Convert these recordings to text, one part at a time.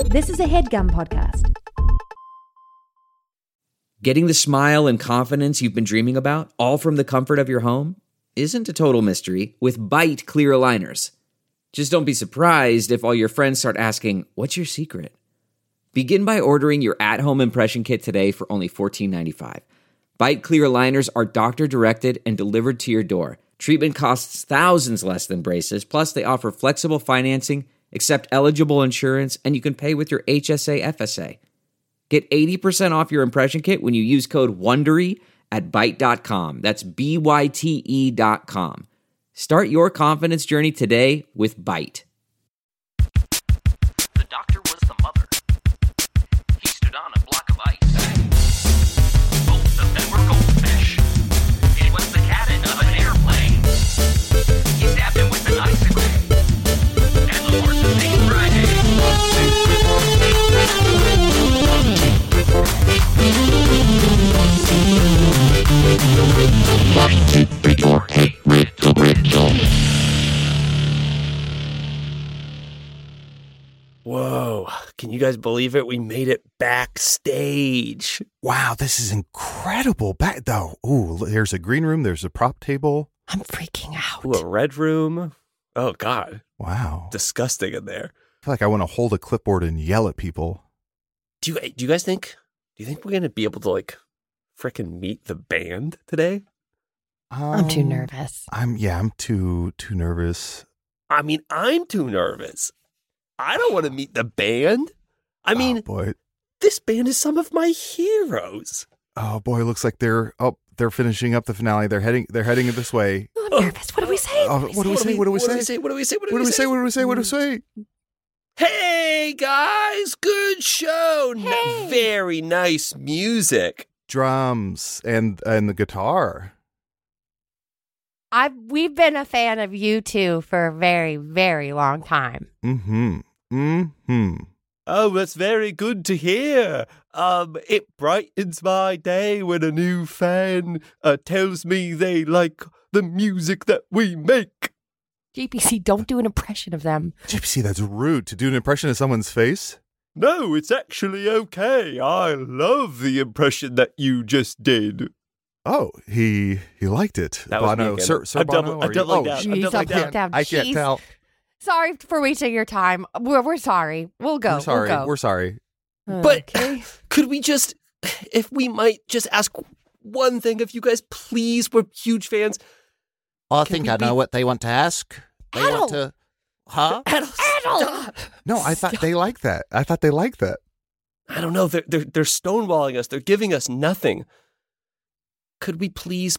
This is a HeadGum podcast. Getting the smile and confidence you've been dreaming about, all from the comfort of your home, isn't a total mystery with Byte clear aligners. Just don't be surprised if all your friends start asking, "What's your secret?" Begin by ordering your at-home impression kit today for only $14.95. Byte clear aligners are doctor-directed and delivered to your door. Treatment costs thousands less than braces, plus they offer flexible financing, accept eligible insurance, and you can pay with your HSA FSA. Get 80% off your impression kit when you use code WONDERY at Byte.com. That's BYTE.com. Start your confidence journey today with Byte. The doctor was the mother. He stood on a block of ice. Both of them were goldfish. It was the cabin of an airplane. He stabbed him with an icicle. And the horse of St. Friday. Whoa, can you guys believe it? We made it backstage. Wow, this is incredible. Back though. Ooh, there's a green room, there's a prop table. I'm freaking out. Ooh, a red room. Oh, God. Wow. Disgusting in there. I feel like I want to hold a clipboard and yell at people. Do you guys think we're going to be able to, like, frickin' meet the band today? I'm too nervous. I'm too nervous. I mean, I'm too nervous. I don't want to meet the band. I mean, oh, boy. This band is some of my heroes. Oh boy, looks like they're finishing up the finale. They're heading this way. Oh, I'm nervous. What do we say? What do we say? Hey guys, good show. Hey. Very nice music. Drums and the guitar. We've been a fan of you two for a very, very long time. Oh, that's very good to hear. It brightens my day when a new fan tells me they like the music that we make. JPC, don't do an impression of them. JPC, that's rude to do an impression of someone's face. No, it's actually okay. I love the impression that you just did. Oh, he liked it. That was Bono, me Sir Bono. I'm doubling down. Jeez, I'm doubling down. I can't tell. Sorry for wasting your time. We're sorry. We'll go. We're sorry. But Okay. could we just, if we might just ask one thing of you guys, please? We're huge fans. I think I know what they want to ask. They Adel. want to... Huh? Adel. No, I thought they liked that. I don't know. They're stonewalling us. They're giving us nothing. Could we please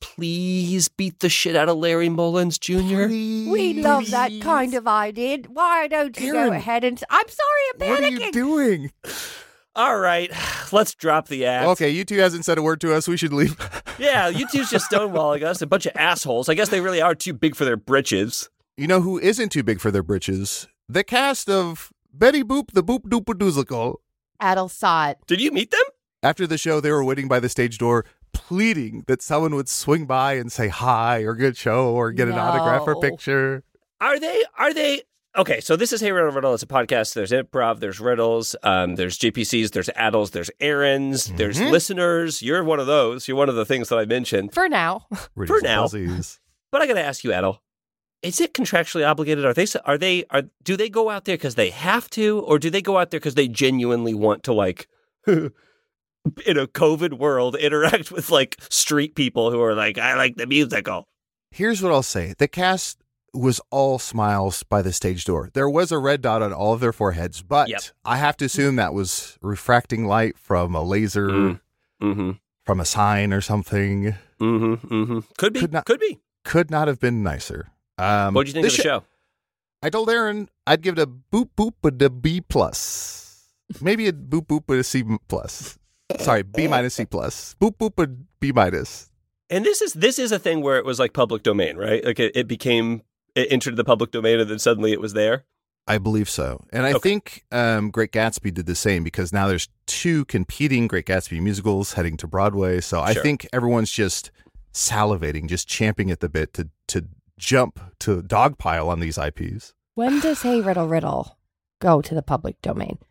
beat the shit out of Larry Mullins Jr.? We love that kind of idea. Why don't you go Aaron, ahead and... I'm sorry, I'm panicking. What are you doing? All right, let's drop the act. Okay, you two hasn't said a word to us. We should leave. Yeah, you two's just stonewalling us. A bunch of assholes. I guess they really are too big for their britches. You know who isn't too big for their britches? The cast of Betty Boop, the Boop Dooper Doozicle. Adel saw it. Did you meet them? After the show, they were waiting by the stage door, pleading that someone would swing by and say hi or good show or get an autograph or picture. Are they? Okay, so this is Hey Riddle. It's a podcast. There's improv, there's riddles, there's JPCs, there's Adels, there's Aarons, there's listeners. You're one of those. You're one of the things that I mentioned. For now. For now. But I got to ask you, Adel, is it contractually obligated? Do they go out there because they have to, or do they go out there because they genuinely want to, like, in a COVID world, interact with, like, street people who are like, I like the musical? Here's what I'll say. The cast was all smiles by the stage door. There was a red dot on all of their foreheads, but I have to assume that was refracting light from a laser, from a sign or something. Could be. Could not have been nicer. What'd you think of the show? I told Aaron I'd give it a boop boop with a B plus. Maybe a boop boop with a C plus. Sorry, B minus C plus. Boop boop with B minus. And this is a thing where it was like public domain, right? Like it entered the public domain and then suddenly it was there. I believe so. And I think Great Gatsby did the same because now there's two competing Great Gatsby musicals heading to Broadway. So I think everyone's just salivating, just champing at the bit to jump to dogpile on these IPs. When does Hey Riddle go to the public domain?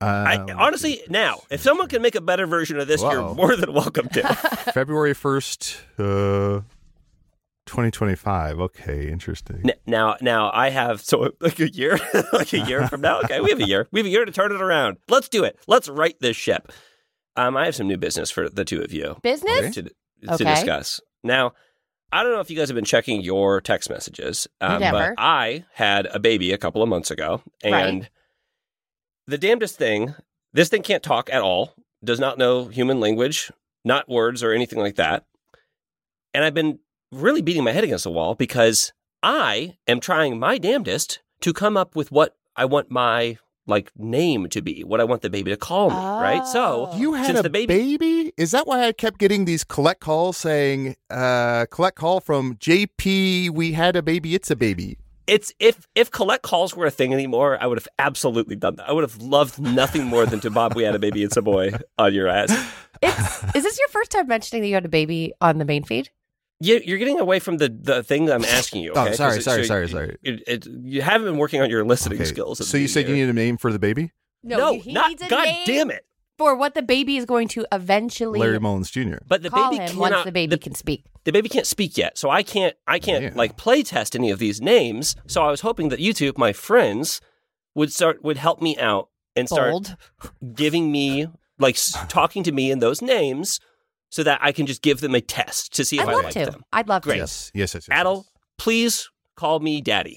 Honestly, now, if someone can make a better version of this, you're more than welcome to. February 1st, 2025. Okay, interesting. Now I have like a year, like a year from now. Okay, we have a year. We have a year to turn it around. Let's do it. Let's right this ship. I have some new business for the two of you. Business? To discuss. Now, I don't know if you guys have been checking your text messages, but I had a baby a couple of months ago, and the damnedest thing, this thing can't talk at all, does not know human language, not words or anything like that. And I've been really beating my head against the wall because I am trying my damnedest to come up with what I want my name to be, what I want the baby to call me, right? So you had a baby? Is that why I kept getting these collect calls saying, collect call from JP, we had a baby, it's a baby? It's if collect calls were a thing anymore, I would have absolutely done that. I would have loved nothing more than to Bob, we had a baby, it's a boy on your ass. Is this your first time mentioning that you had a baby on the main feed? You're getting away from the thing I'm asking you. Okay? Oh, sorry. You haven't been working on your listening skills. So you said you need a name for the baby? No, he needs a God name damn it. For what the baby is going to eventually Larry Mullins Jr. But the call baby him once the baby can speak. The baby can't speak yet, so I can't play test any of these names. So I was hoping that you two, my friends, would help me out and start giving me talking to me in those names, so that I can just give them a test to see if I like them. I'd love Great. to. Yes. Adel, please call me Daddy.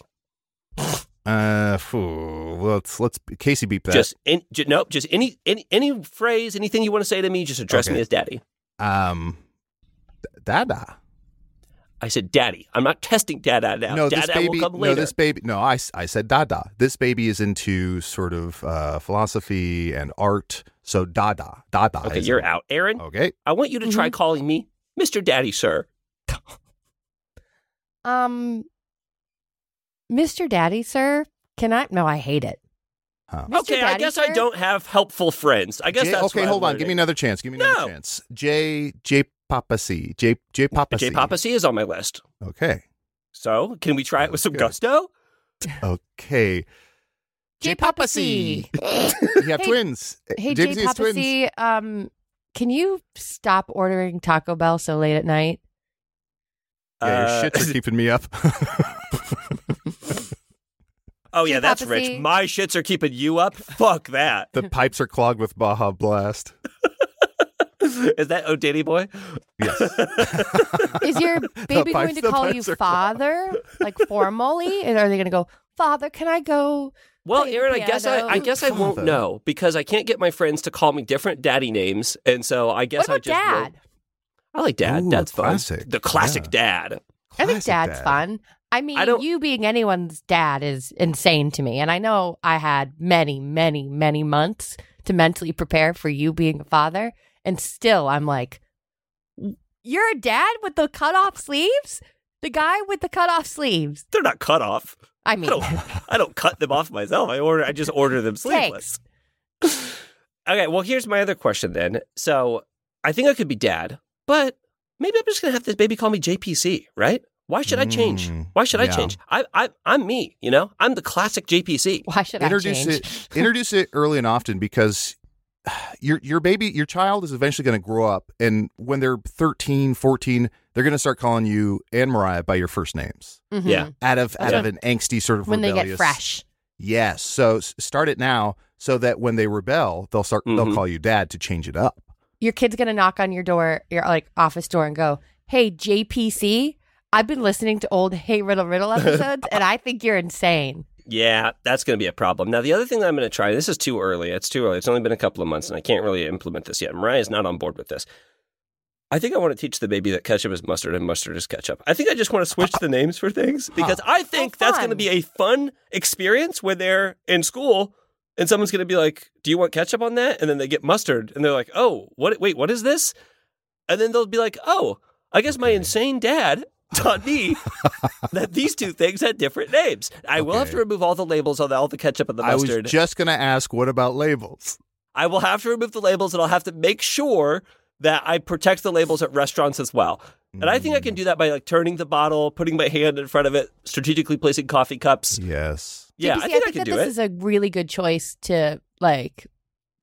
Let's Casey beep that. Just any phrase, anything you want to say to me, just address me as Daddy. Dada. I said Daddy. I'm not testing Dada now. No, Dada this baby. will come later. No, this baby. No, I said Dada. This baby is into sort of philosophy and art. So Dada. Okay, you're out, Aaron. Okay. I want you to try calling me Mr. Daddy, sir. Mr. Daddy, sir. Can I? No, I hate it. Huh. Okay, I guess I don't have helpful friends. I guess that's okay. what Hold I'm on. Give me another chance. J Papa C. J Papa C. J Papa C is on my list. Okay. So can we try it with some gusto? Okay. J Papa C. You have twins. Hey, J Papa C. Can you stop ordering Taco Bell so late at night? Yeah, your shits are keeping me up. Oh, yeah, that's rich. My shits are keeping you up? Fuck that. The pipes are clogged with Baja Blast. Is that O'Diddy Boy? Yes. Is your baby going to call you father, formally? And are they going to go, Father, can I go? Well, Aaron, I guess I won't know because I can't get my friends to call me different daddy names, and so I guess what about Dad? I like Dad. Ooh, Dad's fun. Classic. The classic Dad. I think Dad's fun. I mean, you being anyone's dad is insane to me, and I know I had many, many, many months to mentally prepare for you being a father, and still I'm like, you're a dad with the cut-off sleeves? The guy with the cut-off sleeves. They're not cut off. I mean, I don't cut them off myself. I just order them sleeveless. Okay, well, here's my other question then. So I think I could be Dad, but maybe I'm just going to have this baby call me JPC, right? Why should I change? Why should I change? I'm me, you know? I'm the classic JPC. Why should I change? Introduce it early and often because your child is eventually going to grow up, and when they're 13, 14, they're going to start calling you and Mariah by your first names. Mm-hmm. Yeah. Out of an angsty sort of when rebellious. They get fresh. Yes. So start it now so that when they rebel, they'll call you Dad to change it up. Your kid's going to knock on your door, your office door, and go, "Hey, JPC, I've been listening to old Hey Riddle Riddle episodes, and I think you're insane." Yeah, that's going to be a problem. Now, the other thing that I'm going to try, this is too early. It's too early. It's only been a couple of months, and I can't really implement this yet. Mariah's not on board with this. I think I want to teach the baby that ketchup is mustard and mustard is ketchup. I think I just want to switch the names for things because I think that's going to be a fun experience when they're in school and someone's going to be like, "Do you want ketchup on that?" And then they get mustard and they're like, "Oh, wait, what is this?" And then they'll be like, "Oh, I guess my insane dad taught me that these two things had different names." I will have to remove all the labels on all the ketchup and the mustard. I was just going to ask, what about labels? I will have to remove the labels, and I'll have to make sure that I protect the labels at restaurants as well. And I think I can do that by turning the bottle, putting my hand in front of it, strategically placing coffee cups. Yes. Yeah, JPC, I think I can that do this it. is a really good choice to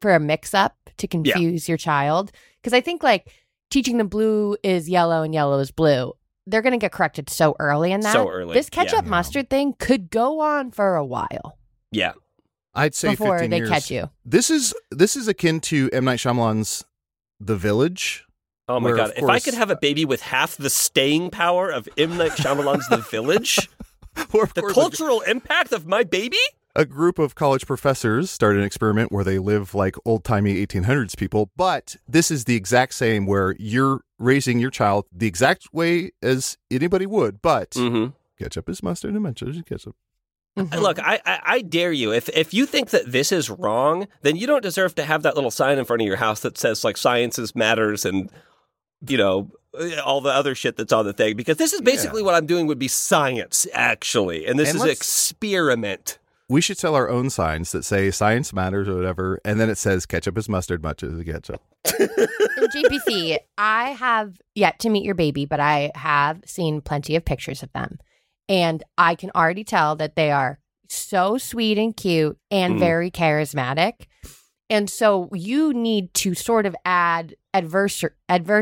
for a mix-up to confuse your child. Because I think like teaching them blue is yellow and yellow is blue. They're going to get corrected so early in that. So early. This ketchup mustard thing could go on for a while. Yeah. I'd say before 15 they years. catch you. This is akin to M. Night Shyamalan's The Village. Oh my God. If I could have a baby with half the staying power of M. Night Shyamalan's The Village, the cultural impact of my baby? A group of college professors started an experiment where they live like old-timey 1800s people, but this is the exact same where you're raising your child the exact way as anybody would, but ketchup is mustard and mustard is ketchup. Look, I dare you. If you think that this is wrong, then you don't deserve to have that little sign in front of your house that says like science matters and, you know, all the other shit that's on the thing. Because this is basically what I'm doing would be science, actually. And this is an experiment. We should sell our own signs that say science matters or whatever, and then it says ketchup is mustard, mustard is ketchup. In JPC, I have yet to meet your baby, but I have seen plenty of pictures of them. And I can already tell that they are so sweet and cute and very charismatic. And so you need to sort of add adversity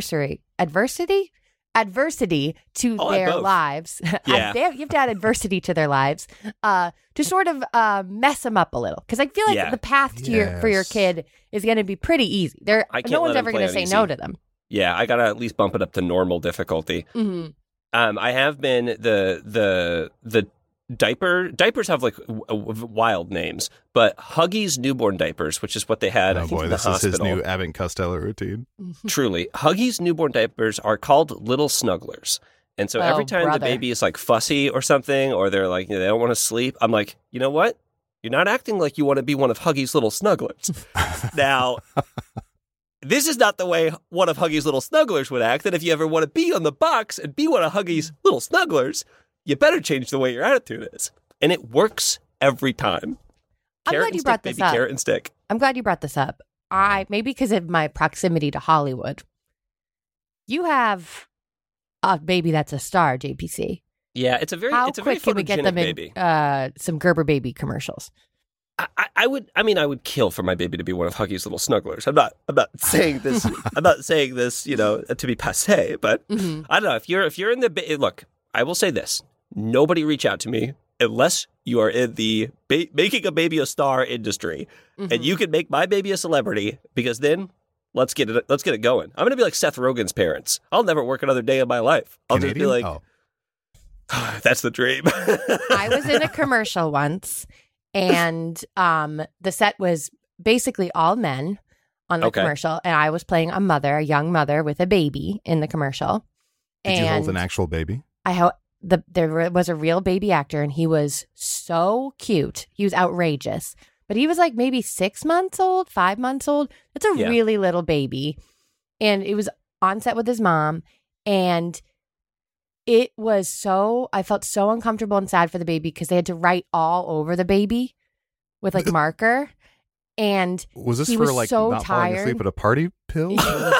to their lives. Yeah. You have to add adversity to their lives to sort of mess them up a little. Because I feel like the path to for your kid is going to be pretty easy. No one's ever going to say no to them. Yeah, I got to at least bump it up to normal difficulty. Mm-hmm. I have been the diapers have like wild names, but Huggies newborn diapers, which is what they had. I think in the hospital. This is his new Abbott and Costello routine. Truly, Huggies newborn diapers are called little snugglers, and so every time the baby is like fussy or something, or they're like they don't want to sleep, I'm like, you know what? You're not acting like you want to be one of Huggies' little snugglers. Now. This is not the way one of Huggies' little snugglers would act. And if you ever want to be on the box and be one of Huggies' little snugglers, you better change the way your attitude is. And it works every time. I'm glad you brought this up. Carrot and stick. I'm glad you brought this up. Maybe because of my proximity to Hollywood. You have a baby that's a star, JPC. Yeah, it's a very How quick can we get them baby. in some Gerber baby commercials? I would kill for my baby to be one of Huggies' little snugglers. I'm not saying this. I'm not saying this, you know, to be passé. But I don't know if you're in the look. I will say this: nobody reach out to me unless you are in the making a baby a star industry, and you can make my baby a celebrity. Because then let's get it going. I'm gonna be like Seth Rogen's parents. I'll never work another day of my life. I'll just be like, that's the dream. I was in a commercial once. And the set was basically all men on the commercial. And I was playing a young mother with a baby in the commercial. Did you hold an actual baby? There was a real baby actor, and he was so cute. He was outrageous. But he was like maybe 6 months old, 5 months old. It's a really little baby. And it was on set with his mom. And it was I felt so uncomfortable and sad for the baby because they had to write all over the baby with like marker. And was this he for was like so not tired. falling asleep at a party pill?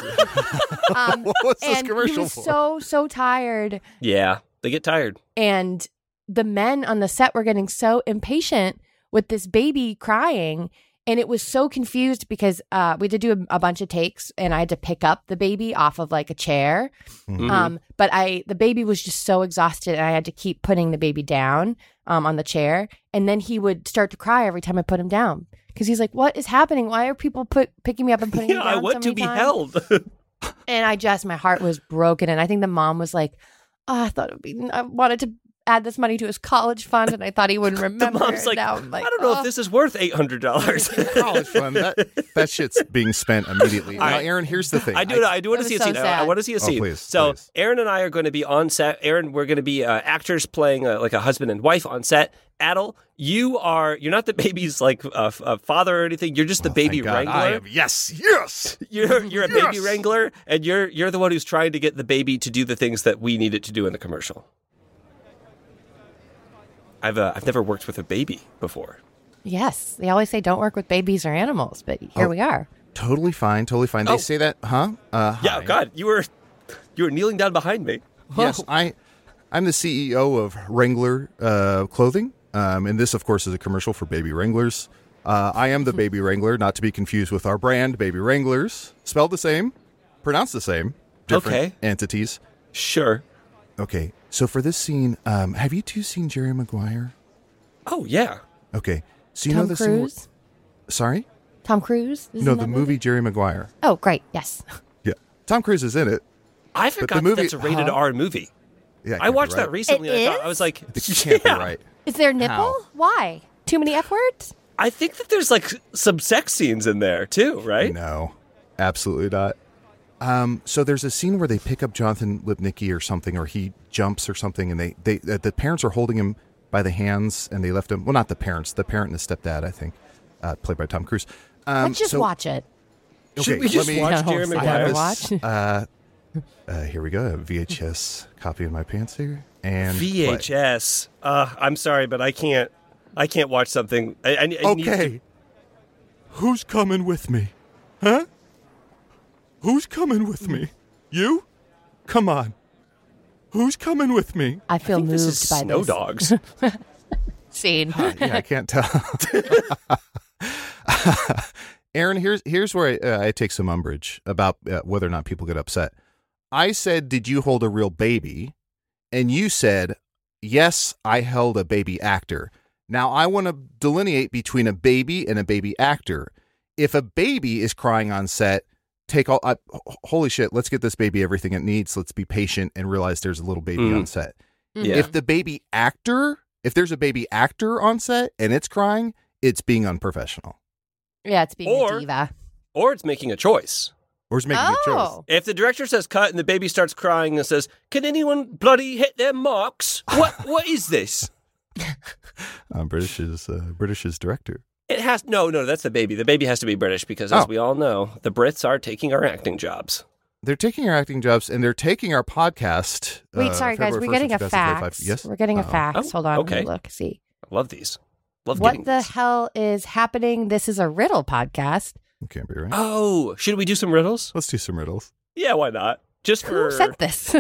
What was this commercial he was for? so tired. Yeah, they get tired. And the men on the set were getting so impatient with this baby crying. And it was so confused because we had to do a bunch of takes, and I had to pick up the baby off of like a chair. But the baby was just so exhausted, and I had to keep putting the baby down on the chair. And then he would start to cry every time I put him down because he's like, "What is happening? Why are people picking me up and putting me down?" I want to be held. And my heart was broken. And I think the mom was like, "Oh, I wanted to add this money to his college fund, and I thought he wouldn't remember." The mom's like, I don't know if this is worth $800. College fund, that shit's being spent immediately. Now, Aaron, here's the thing. I do want to see a scene. I want to see a scene. Please. Aaron and I are going to be on set. Aaron, we're going to be actors playing like a husband and wife on set. Adel, you're not the baby's like father or anything. You're just the baby wrangler. Yes. You're a baby wrangler, and you're the one who's trying to get the baby to do the things that we need it to do in the commercial. I've never worked with a baby before. Yes. They always say don't work with babies or animals, but here we are. Totally fine. They say that, huh? Yeah, God, you were kneeling down behind me. Yes, I'm the CEO of Wrangler Clothing, and this, of course, is a commercial for baby wranglers. I am the Baby Wrangler, not to be confused with our brand, Baby Wranglers. Spelled the same, pronounced the same, different entities. Sure. Okay, so for this scene, have you two seen Jerry Maguire? Oh, yeah. Okay, so you Tom know the Cruise? scene... Sorry? Tom Cruise? No, the movie Jerry Maguire. Oh, great, yes. Yeah, Tom Cruise is in it. I forgot that's a rated R movie. Yeah, I watched that recently. It I was like, You can't be right. Is there a nipple? How? Why? Too many F words? I think that there's like some sex scenes in there too, right? No, absolutely not. So there's a scene where they pick up Jonathan Lipnicki or something, or he jumps or something, and they the parents are holding him by the hands, and they left him. Well, not the parents, the parent and the stepdad, I think, played by Tom Cruise. Let's just watch it. Okay, Should we just watch Jerry Maguire? Here we go. A VHS copy in my pants here, and VHS. I'm sorry, but I can't watch something. I need to... Who's coming with me? Huh? Who's coming with me? You? Come on. Who's coming with me? I feel moved this is by Snow this Dogs. scene. Yeah, I can't tell. Aaron, here's where I take some umbrage about whether or not people get upset. I said, did you hold a real baby? And you said, yes, I held a baby actor. Now, I want to delineate between a baby and a baby actor. If a baby is crying on set, holy shit, let's get this baby everything it needs. Let's be patient and realize there's a little baby on set. Yeah. If there's a baby actor on set and it's crying, it's being unprofessional. Yeah, it's being a diva. Or it's making a choice. Or it's making a choice. If the director says cut and the baby starts crying and says, can anyone bloody hit their marks? What is this? British's director. It has no, that's the baby. The baby has to be British because, as we all know, the Brits are taking our acting jobs. They're taking our acting jobs and they're taking our podcast. Wait, sorry, guys. We're getting a fax. Yes? We're getting a fax. Hold on. Okay. Let me look. See. I love these. What the hell is happening? This is a riddle podcast. Can't be right. Oh, should we do some riddles? Let's do some riddles. Yeah, why not? Just for... Who sent this?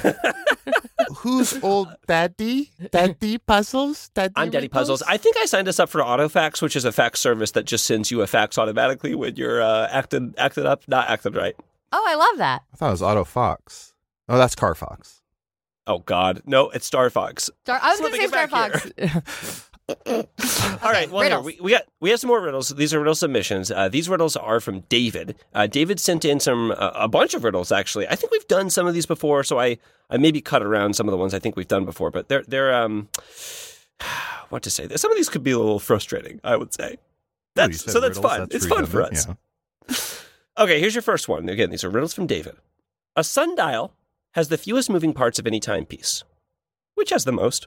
Who's old Daddy? Daddy Puzzles? I'm Daddy Puzzles. I think I signed us up for AutoFax, which is a fax service that just sends you a fax automatically when you're acted up, not acted right. Oh, I love that. I thought it was Auto Fox. Oh, that's Car Fox. Oh, God. No, it's Star Fox. I was going to say Star Fox. All right. Well, here, we have some more riddles. These are riddle submissions. These riddles are from David. David sent in a bunch of riddles. Actually, I think we've done some of these before, so I maybe cut around some of the ones I think we've done before. But they're what to say? Some of these could be a little frustrating, I would say. That's fun. It's fun for us. Yeah. Okay, here's your first one. Again, these are riddles from David. A sundial has the fewest moving parts of any timepiece. Which has the most?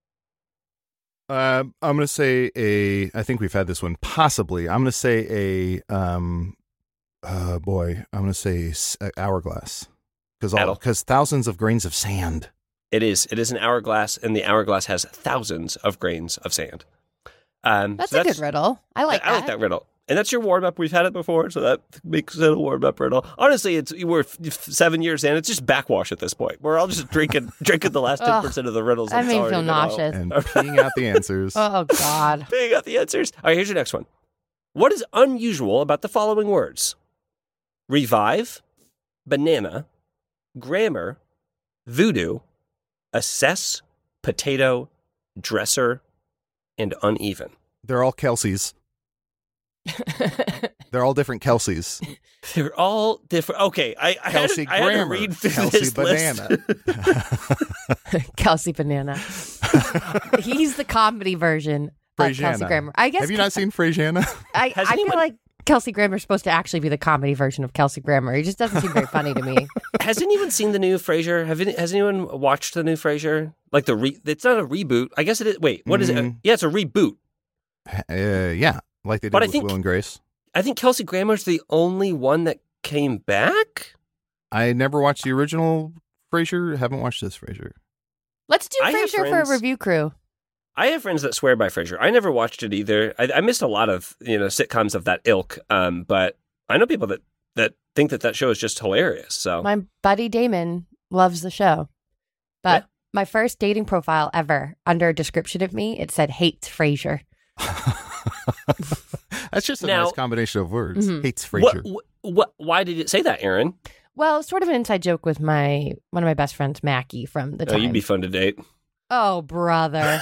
I'm going to say I think we've had this one, possibly. I'm going to say I'm going to say hourglass. Because thousands of grains of sand. It is an hourglass, and the hourglass has thousands of grains of sand. That's a good riddle. I like that riddle. And that's your warm-up. We've had it before, so that makes it a warm-up riddle. Honestly, we're 7 years in. It's just backwash at this point. We're all just drinking the last 10% of the riddles. I made me feel nauseous. And peeing out the answers. Oh, God. Peeing out the answers. All right, here's your next one. What is unusual about the following words? Revive, banana, grammar, voodoo, assess, potato, dresser, and uneven. They're all Kelseys. They're all different Kelseys. They're all different. Okay, I had to read through Kelsey this Banana. list. Kelsey Banana. He's the comedy version of Kelsey Grammer. I guess. Have you not seen Frasiana? I feel like Kelsey Grammer's supposed to actually be the comedy version of Kelsey Grammer. He just doesn't seem very funny to me. Has anyone seen the new Frasier? Has anyone watched the new Frasier? Like it's not a reboot. I guess it is. Wait, what is it? Yeah, it's a reboot. Yeah. Like they did with Will and Grace. I think Kelsey Grammer's the only one that came back. I never watched the original Frasier. Haven't watched this Frasier. Let's do Frasier for a review crew. I have friends that swear by Frasier. I never watched it either. I missed a lot of sitcoms of that ilk. But I know people that think that show is just hilarious. So my buddy Damon loves the show, but my first dating profile ever, under a description of me, it said hates Frasier. That's just a Now- nice combination of words. Mhm. Hates Frasier. Why did it say that, Aaron? Well, sort of an inside joke with one of my best friends, Mackie, from the Oh, time. you'd be fun to date. Oh, brother.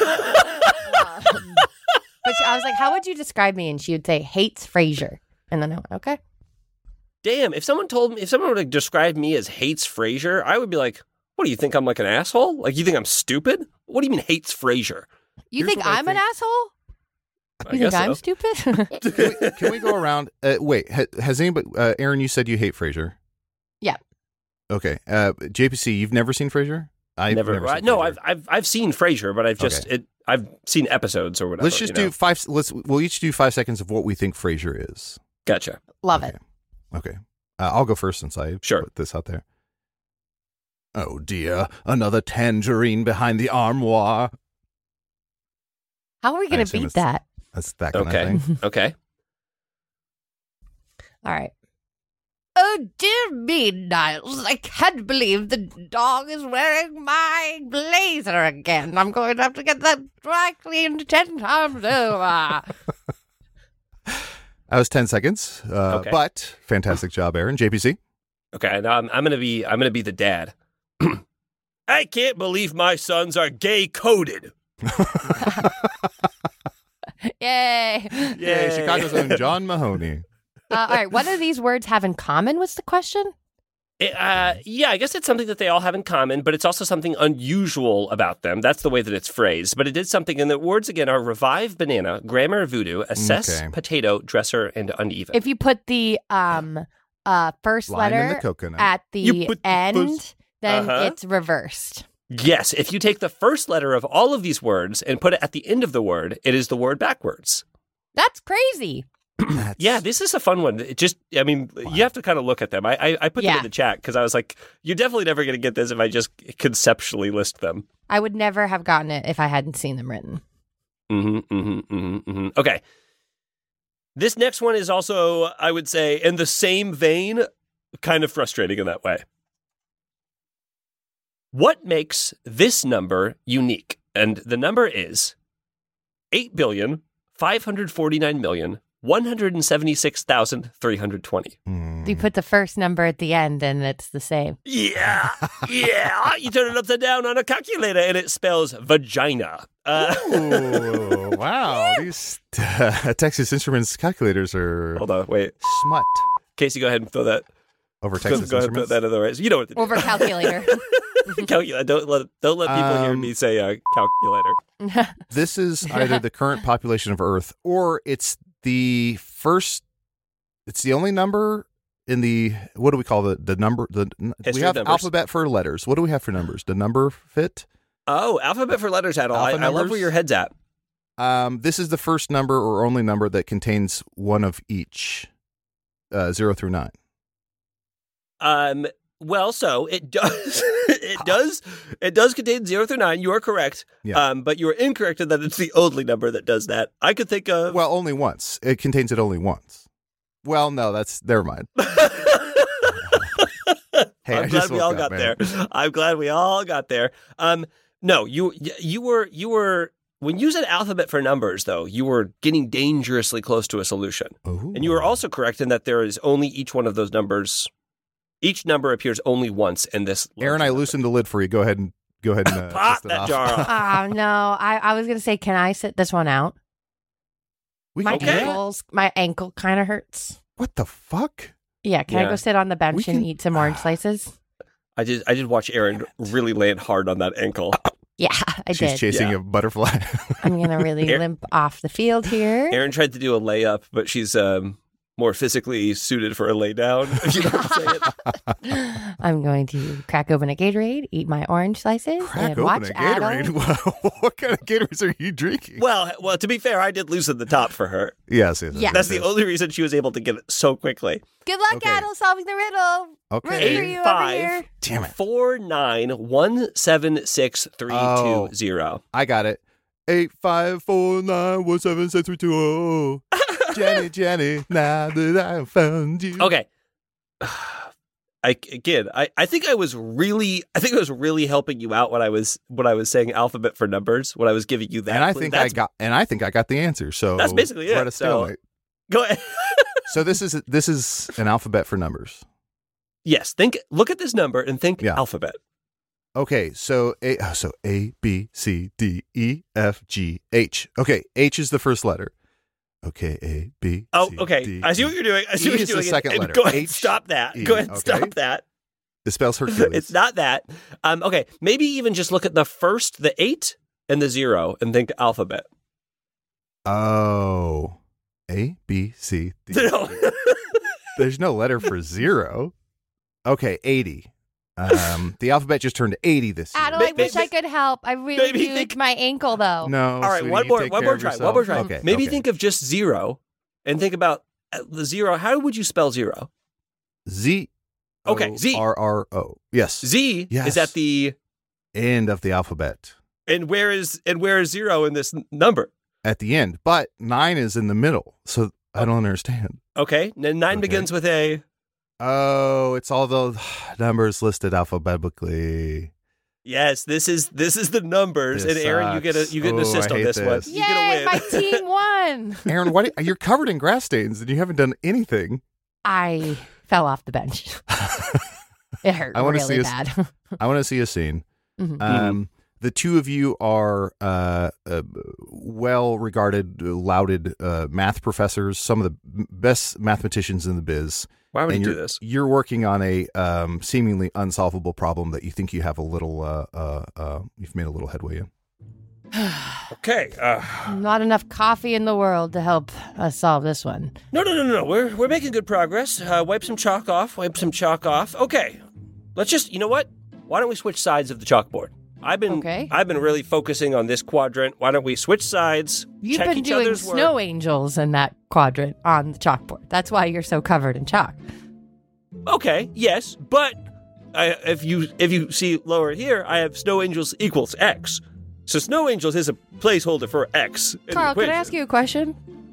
But I was like, how would you describe me? And she would say, hates Frasier. And then I went, okay. Damn, if someone were to describe me as hates Frasier, I would be like, what do you think? I'm like an asshole? Like, you think I'm stupid? What do you mean hates Frasier? You Here's think what I I'm an think. asshole? I You think guess I'm so. stupid? Can we go around? Wait, has anybody? Aaron, you said you hate Frasier. Yeah. Okay. JPC, you've never seen Frasier? I've Never. seen No, Frasier. I've seen Frasier, but I've just Okay. I've seen episodes or whatever. Let's just do 5. We'll each do 5 seconds of what we think Frasier is. Gotcha. Love Okay. it. Okay. I'll go first since I Sure. put this out there. Oh dear, another tangerine behind the armoire. How are we I going to assume beat it's- that? That's that kind Okay. of thing. Okay. All right. Oh, dear me, Niles. I can't believe the dog is wearing my blazer again. I'm going to have to get that dry cleaned 10 times over. That was 10 seconds. Okay. But fantastic job, Aaron. JPC? Okay. Now I'm gonna be the dad. I can't believe my sons are gay coded. Yay. Yay, Chicago's own John Mahoney. All right. What do these words have in common was the question? Yeah, I guess it's something that they all have in common, but it's also something unusual about them. That's the way that it's phrased. But it did something, and the words again are revive banana, grammar voodoo, assess Okay. potato, dresser, and uneven. If you put the first Lime in the letter coconut. at You the put the end, first- then Uh-huh. it's reversed. Yes, if you take the first letter of all of these words and put it at the end of the word, it is the word backwards. That's crazy. That's- Yeah, this is a fun one. It just, I mean, you have to kind of look at them. I put them Yeah. in the chat because I was like, you're definitely never going to get this if I just conceptually list them. I would never have gotten it if I hadn't seen them written. Okay. This next one is also, I would say, in the same vein, kind of frustrating in that way. What makes this number unique? And the number is 8,549,176,320. You put the first number at the end and it's the same. Yeah, yeah. You turn it upside down on a calculator and it spells vagina. Ooh, wow. These Texas Instruments calculators are Hold on, wait. smut Casey, go ahead and throw that. over Go Texas ahead and put Instruments. that in the right. You know what to do. Over calculator. Calculator. Don't let people hear me say calculator. This is either the current population of Earth or it's the only number in the, what do we call the number? We History have of numbers. alphabet for letters. What do we have for numbers? The number fit? Oh, alphabet for letters, Adel. I Alpha love numbers? where your head's at. This is the first number or only number that contains one of each, 0 through 9. Well, so it does. It does contain 0 through 9. You are correct. Yeah. But you are incorrect in that it's the only number that does that. I could think of. Well, only once. It contains it only once. Well, no, never mind. Hey, I'm glad we all got there. I'm glad we all got there. No, you were when you said alphabet for numbers, though, you were getting dangerously close to a solution. Ooh. And you were also correct in that there is only each one of those numbers. Each number appears only once in this. Aaron, I loosened the lid for you. Go ahead and Pop twist it that off. jar off. Oh, no. I was going to say, can I sit this one out? We My can do that? my ankle kind of hurts. What the fuck? Yeah, can I Yeah. go sit on the bench We and can- eat some orange slices? I did watch Aaron really land hard on that ankle. Yeah, I She's did. chasing Yeah. a butterfly. I'm going to really Aaron- limp off the field here. Aaron tried to do a layup, but she's more physically suited for a lay down, if you know what I'm saying. I'm going to crack open a Gatorade, eat my orange slices, Crack and open watch a Gatorade. Adel. What kind of Gatorades are you drinking? Well, to be fair, I did loosen the top for her. Yes. Yeah. That's the only reason she was able to get it so quickly. Good luck, Okay. Adel, solving the riddle. Okay. Rooting for you over here. Damn it. 491763220. I got it. 854917632. Jenny, now that I found you. Okay. I think I was really helping you out when I was saying alphabet for numbers, when I was giving you that. And I clue. think That's- I got the answer. So That's basically it. we're at a So- stalemate. Go ahead. So this is an alphabet for numbers. Yes. Look at this number and think alphabet. Okay, so A, B, C, D, E, F, G, H. Okay, H is the first letter. Okay, A, B, Oh, C, okay. D, I see what you're doing. I see E what you're is doing. the second And letter. Go ahead. H, Stop that. E, Go ahead. okay. Stop that. It spells Hercules. It's not that. Okay, maybe even just look at the 8 and the 0 and think alphabet. Oh. A, B, C, D. No. There's no letter for 0. Okay, 80. The alphabet just turned 80 this year. Adel, I wish I could help. I really used my ankle, though. No. All right, sweetie, one more try. Okay, Maybe okay. think of just 0 and think about the 0. How would you spell 0? Z. Okay, Z. R-R-O. Yes. Z Yes. is at the End of the alphabet. and where is 0 in this number? At the end. But 9 is in the middle. So I don't understand. Okay, and 9 begins with a. Oh, it's all the numbers listed alphabetically. Yes, this is the numbers, This and Aaron, you get an assist I on hate this one. this. You get a Yay, win. my team won. Aaron, you're covered in grass stains and you haven't done anything. I fell off the bench. It hurt I wanna really see bad. I want to see a scene. Mhm. The two of you are well-regarded, lauded math professors, some of the best mathematicians in the biz. Why would and you do this? You're working on a seemingly unsolvable problem that you think you have a little, you've made a little headway in. Okay. Not enough coffee in the world to help us solve this one. No. We're making good progress. Wipe some chalk off. Okay. Let's just. You know what? Why don't we switch sides of the chalkboard? I've been really focusing on this quadrant. Why don't we switch sides? You've check been each doing other's snow work. angels in that quadrant on the chalkboard. That's why you're so covered in chalk. Okay. Yes, but if you see lower here, I have snow angels equals X. So snow angels is a placeholder for X. in the Carl, can I equation. ask you a question?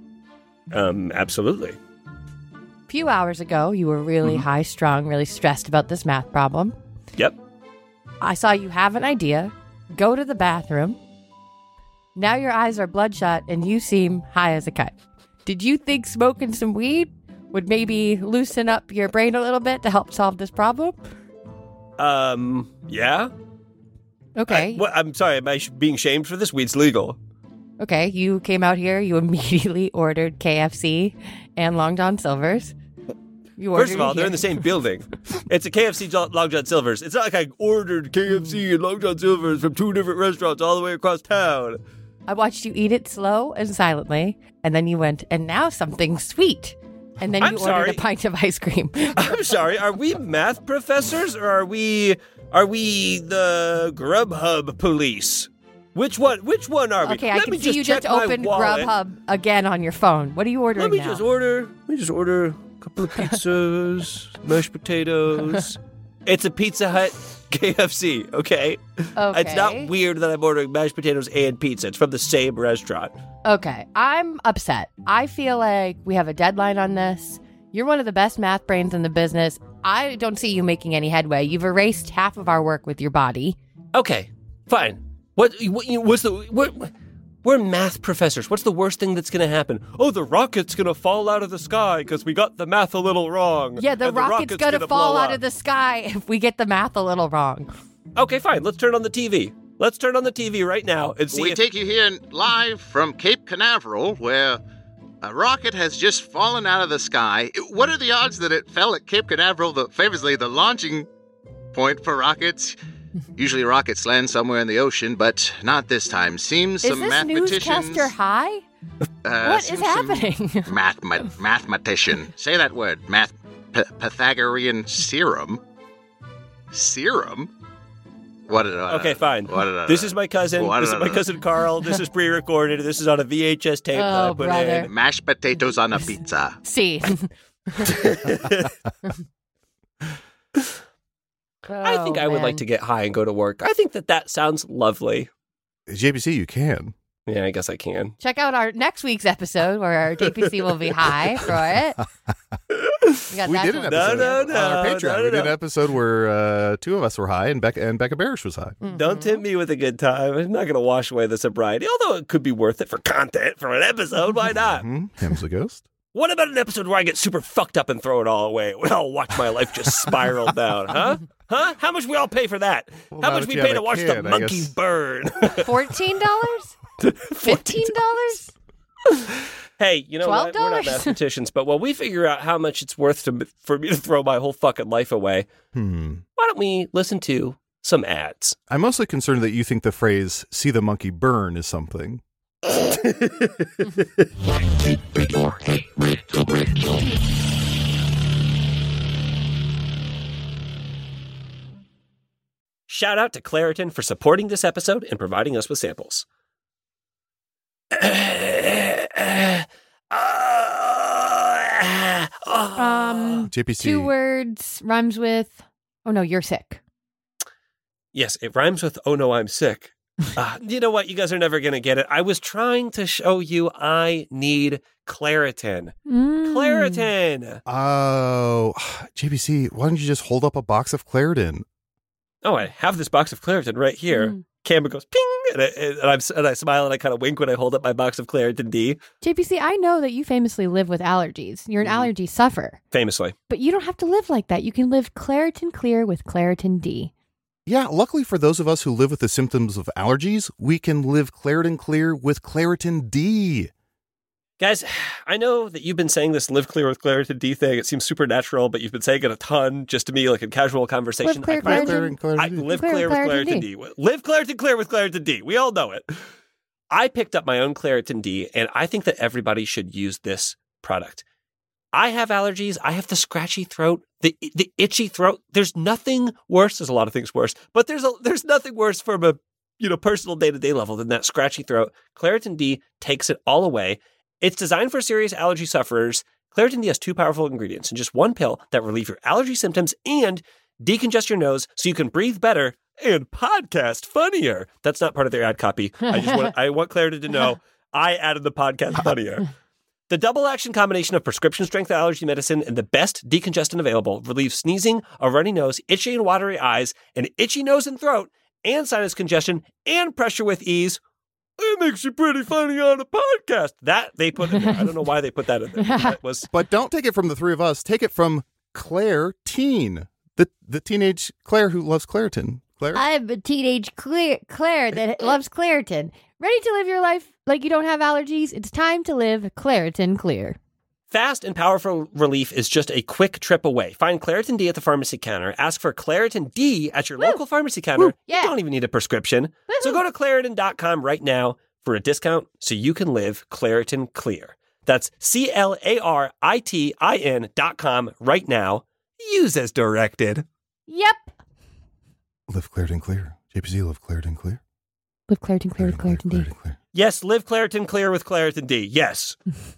Absolutely. A few hours ago, you were really high-strung, really stressed about this math problem. Yep. I saw you have an idea, go to the bathroom. Now your eyes are bloodshot and you seem high as a kite. Did you think smoking some weed would maybe loosen up your brain a little bit to help solve this problem? Yeah. Okay. I'm sorry, am I being shamed for this? Weed's legal. Okay, you came out here, you immediately ordered KFC and Long John Silver's. First of all, they're in the same building. It's a KFC Long John Silver's. It's not like I ordered KFC and Long John Silver's from 2 different restaurants all the way across town. I watched you eat it slow and silently, and then you went, and now something sweet. And then you ordered a pint of ice cream. I'm sorry, are we math professors or are we the Grubhub police? Which one are we? Okay, I can see you just opened Grubhub again on your phone. What are you ordering now? Let me just order a couple of pizzas, mashed potatoes. It's a Pizza Hut KFC, okay? Okay. It's not weird that I'm ordering mashed potatoes and pizza. It's from the same restaurant. Okay, I'm upset. I feel like we have a deadline on this. You're one of the best math brains in the business. I don't see you making any headway. You've erased half of our work with your body. Okay, fine. We're math professors. What's the worst thing that's going to happen? Oh, the rocket's going to fall out of the sky because we got the math a little wrong. Yeah, the rocket's going to fall out of the sky if we get the math a little wrong. Okay, fine. Let's turn on the TV. Let's turn on the TV right now and see We take you here live from Cape Canaveral, where a rocket has just fallen out of the sky. What are the odds that it fell at Cape Canaveral, famously the launching point for rockets? Usually rockets land somewhere in the ocean, but not this time. Seems some mathematicians... Is this newscaster high? What is happening? Mathematician. Say that word. Pythagorean serum. Serum? Okay, fine. This is my cousin. This is my cousin Carl. This is pre-recorded. This is on a VHS tape that I put in. Mashed potatoes on a pizza. See. I think I would like to get high and go to work. I think that sounds lovely. JPC, you can. Yeah, I guess I can. Check out our next week's episode where our JPC will be high for it. We did an episode on our Patreon. We did an episode where 2 of us were high and Becca Barish was high. Mm-hmm. Don't tempt me with a good time. I'm not going to wash away the sobriety, although it could be worth it for content for an episode. Why not? Him's the ghost. What about an episode where I get super fucked up and throw it all away? I'll watch my life just spiral down, huh? Huh? How much we all pay for that? Well, How much we pay to watch the monkeys burn? $14? $15? Hey, you know what? $12? We're not mathematicians, but while we figure out how much it's worth for me to throw my whole fucking life away, why don't we listen to some ads? I'm mostly concerned that you think the phrase "see the monkey burn" is something. Shout out to Claritin for supporting this episode and providing us with samples. JPC. 2 words, rhymes with, oh no, you're sick. Yes, it rhymes with, oh no, I'm sick. You know what? You guys are never going to get it. I was trying to show you I need Claritin. Claritin! Oh, JPC, why don't you just hold up a box of Claritin? Oh, I have this box of Claritin right here. Camera goes ping, and I smile and I kind of wink when I hold up my box of Claritin D. JPC, I know that you famously live with allergies. You're an allergy sufferer. Famously. But you don't have to live like that. You can live Claritin Clear with Claritin D. Yeah, luckily for those of us who live with the symptoms of allergies, we can live Claritin Clear with Claritin D. Guys, I know that you've been saying this live clear with Claritin D thing. It seems supernatural, but you've been saying it a ton just to me, like in casual conversation. Live clear, live clear with Claritin D. Live Claritin Clear with Claritin D. We all know it. I picked up my own Claritin D, and I think that everybody should use this product. I have allergies. I have the scratchy throat, the itchy throat. There's nothing worse. There's a lot of things worse, but there's nothing worse from a personal day-to-day level than that scratchy throat. Claritin D takes it all away. It's designed for serious allergy sufferers. Claritin D has 2 powerful ingredients in just 1 pill that relieve your allergy symptoms and decongest your nose so you can breathe better and podcast funnier. That's not part of their ad copy. I want Claritin to know I added the podcast funnier. The double action combination of prescription strength allergy medicine and the best decongestant available relieves sneezing, a runny nose, itchy and watery eyes, an itchy nose and throat, and sinus congestion and pressure with ease. It makes you pretty funny on a podcast. That they put in there. I don't know why they put that in there. But don't take it from the 3 of us. Take it from Claire Teen, the teenage Claire who loves Claritin. Claire? I'm a teenage Claire that loves Claritin. Ready to live your life like you don't have allergies? It's time to live Claritin Clear. Fast and powerful relief is just a quick trip away. Find Claritin D at the pharmacy counter. Ask for Claritin D at your local pharmacy counter. Yeah. You don't even need a prescription. So go to Claritin.com right now for a discount so you can live Claritin Clear. That's Claritin.com right now. Use as directed. Yep. Live Claritin Clear. JPC, live Claritin Clear. Live Claritin Clear with Claritin D. Yes, live Claritin Clear with Claritin D. Yes.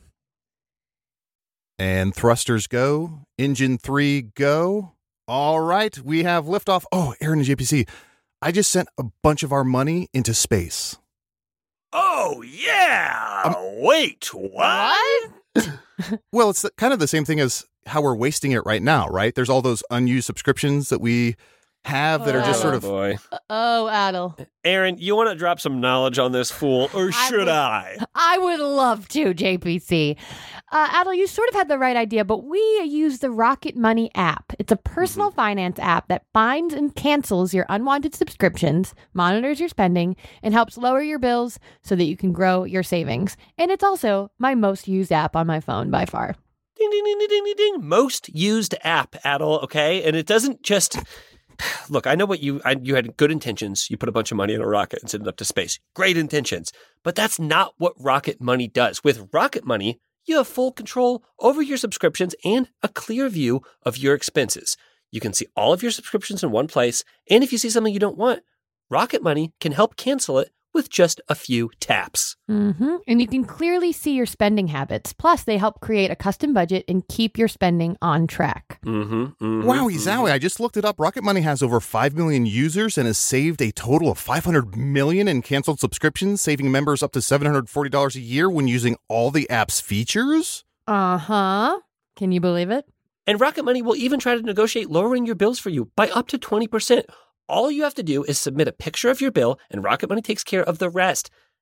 And thrusters go. Engine 3 go. All right, we have liftoff. Oh, Aaron and JPC, I just sent a bunch of our money into space. Oh, yeah. Wait, what? Well, it's kind of the same thing as how we're wasting it right now, right? There's all those unused subscriptions that we have that are just sort of... Boy. Oh, Adel. Aaron, you want to drop some knowledge on this fool, or should I? I would love to, JPC. Adel, you sort of had the right idea, but we use the Rocket Money app. It's a personal finance app that finds and cancels your unwanted subscriptions, monitors your spending, and helps lower your bills so that you can grow your savings. And it's also my most used app on my phone by far. Ding, ding, ding, ding, ding, ding. Most used app, Adel, okay? And it doesn't just... Look, I know what you had good intentions. You put a bunch of money in a rocket and sent it up to space. Great intentions. But that's not what Rocket Money does. With Rocket Money, you have full control over your subscriptions and a clear view of your expenses. You can see all of your subscriptions in one place. And if you see something you don't want, Rocket Money can help cancel it with just a few taps. Mm-hmm. And you can clearly see your spending habits. Plus, they help create a custom budget and keep your spending on track. Wowie zowie. I just looked it up. Rocket Money has over 5 million users and has saved a total of $500 million in canceled subscriptions, saving members up to $740 a year when using all the app's features. Uh-huh. Can you believe it? And Rocket Money will even try to negotiate lowering your bills for you by up to 20%. All you have to do is submit a picture of your bill, and Rocket Money takes care of the rest.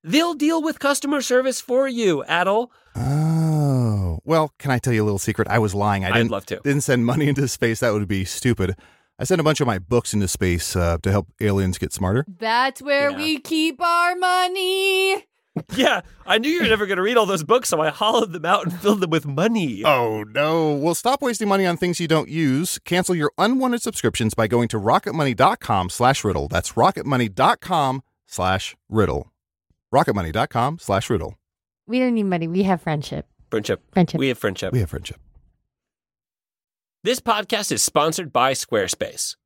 they'll deal with customer service for you, Adel. Oh. Well, can I tell you a little secret? I was lying. I'd love to. Didn't send money into space. That would be stupid. I sent a bunch of my books into space to help aliens get smarter. That's where we keep our money. Yeah, I knew you were never going to read all those books, so I hollowed them out and filled them with money. Oh, no. Well, stop wasting money on things you don't use. Cancel your unwanted subscriptions by going to rocketmoney.com/riddle. That's rocketmoney.com/riddle. rocketmoney.com/riddle. We don't need money. We have friendship. Friendship. We have friendship. We have friendship. This podcast is sponsored by Squarespace.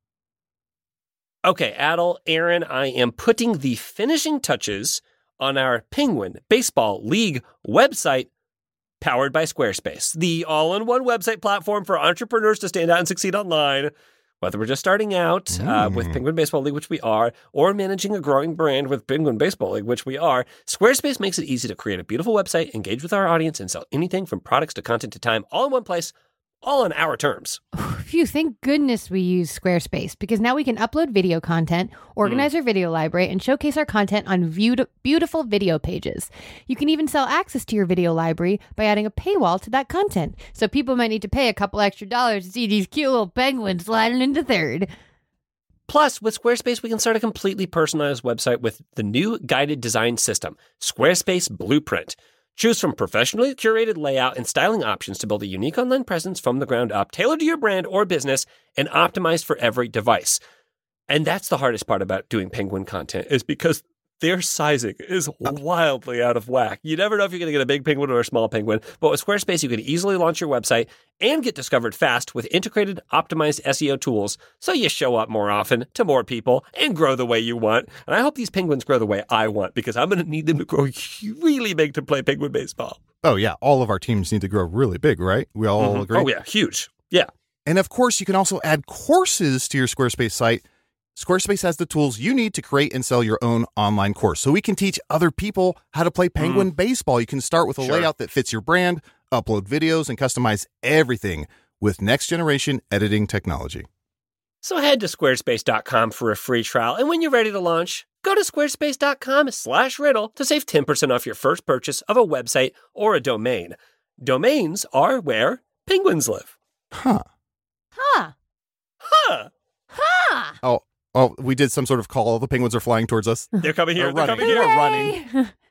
Okay, Adel, Aaron, I am putting the finishing touches on our Penguin Baseball League website, powered by Squarespace, the all-in-one website platform for entrepreneurs to stand out and succeed online. Whether we're just starting out with Penguin Baseball League, which we are, or managing a growing brand with Penguin Baseball League, which we are, Squarespace makes it easy to create a beautiful website, engage with our audience, and sell anything from products to content to time, all in one place, all on our terms. Phew, thank goodness we use Squarespace, because now we can upload video content, organize our video library, and showcase our content on beautiful video pages. You can even sell access to your video library by adding a paywall to that content. So people might need to pay a couple extra dollars to see these cute little penguins sliding into third. Plus, with Squarespace, we can start a completely personalized website with the new guided design system, Squarespace Blueprint. Choose from professionally curated layout and styling options to build a unique online presence from the ground up, tailored to your brand or business, and optimized for every device. And that's the hardest part about doing Penguin content, is because their sizing is wildly out of whack. You never know if you're going to get a big penguin or a small penguin, but with Squarespace, you can easily launch your website and get discovered fast with integrated, optimized SEO tools, so you show up more often to more people and grow the way you want. And I hope these penguins grow the way I want, because I'm going to need them to grow really big to play penguin baseball. Oh, yeah. All of our teams need to grow really big, right? We all agree? Oh, yeah. Huge. Yeah. And of course, you can also add courses to your Squarespace site. Squarespace has the tools you need to create and sell your own online course, so we can teach other people how to play Penguin baseball. You can start with a layout that fits your brand, upload videos, and customize everything with next-generation editing technology. So head to squarespace.com for a free trial, and when you're ready to launch, go to squarespace.com/riddle to save 10% off your first purchase of a website or a domain. Domains are where penguins live. Huh. Oh, we did some sort of call. The penguins are flying towards us. They're coming here. They're coming here. We're running.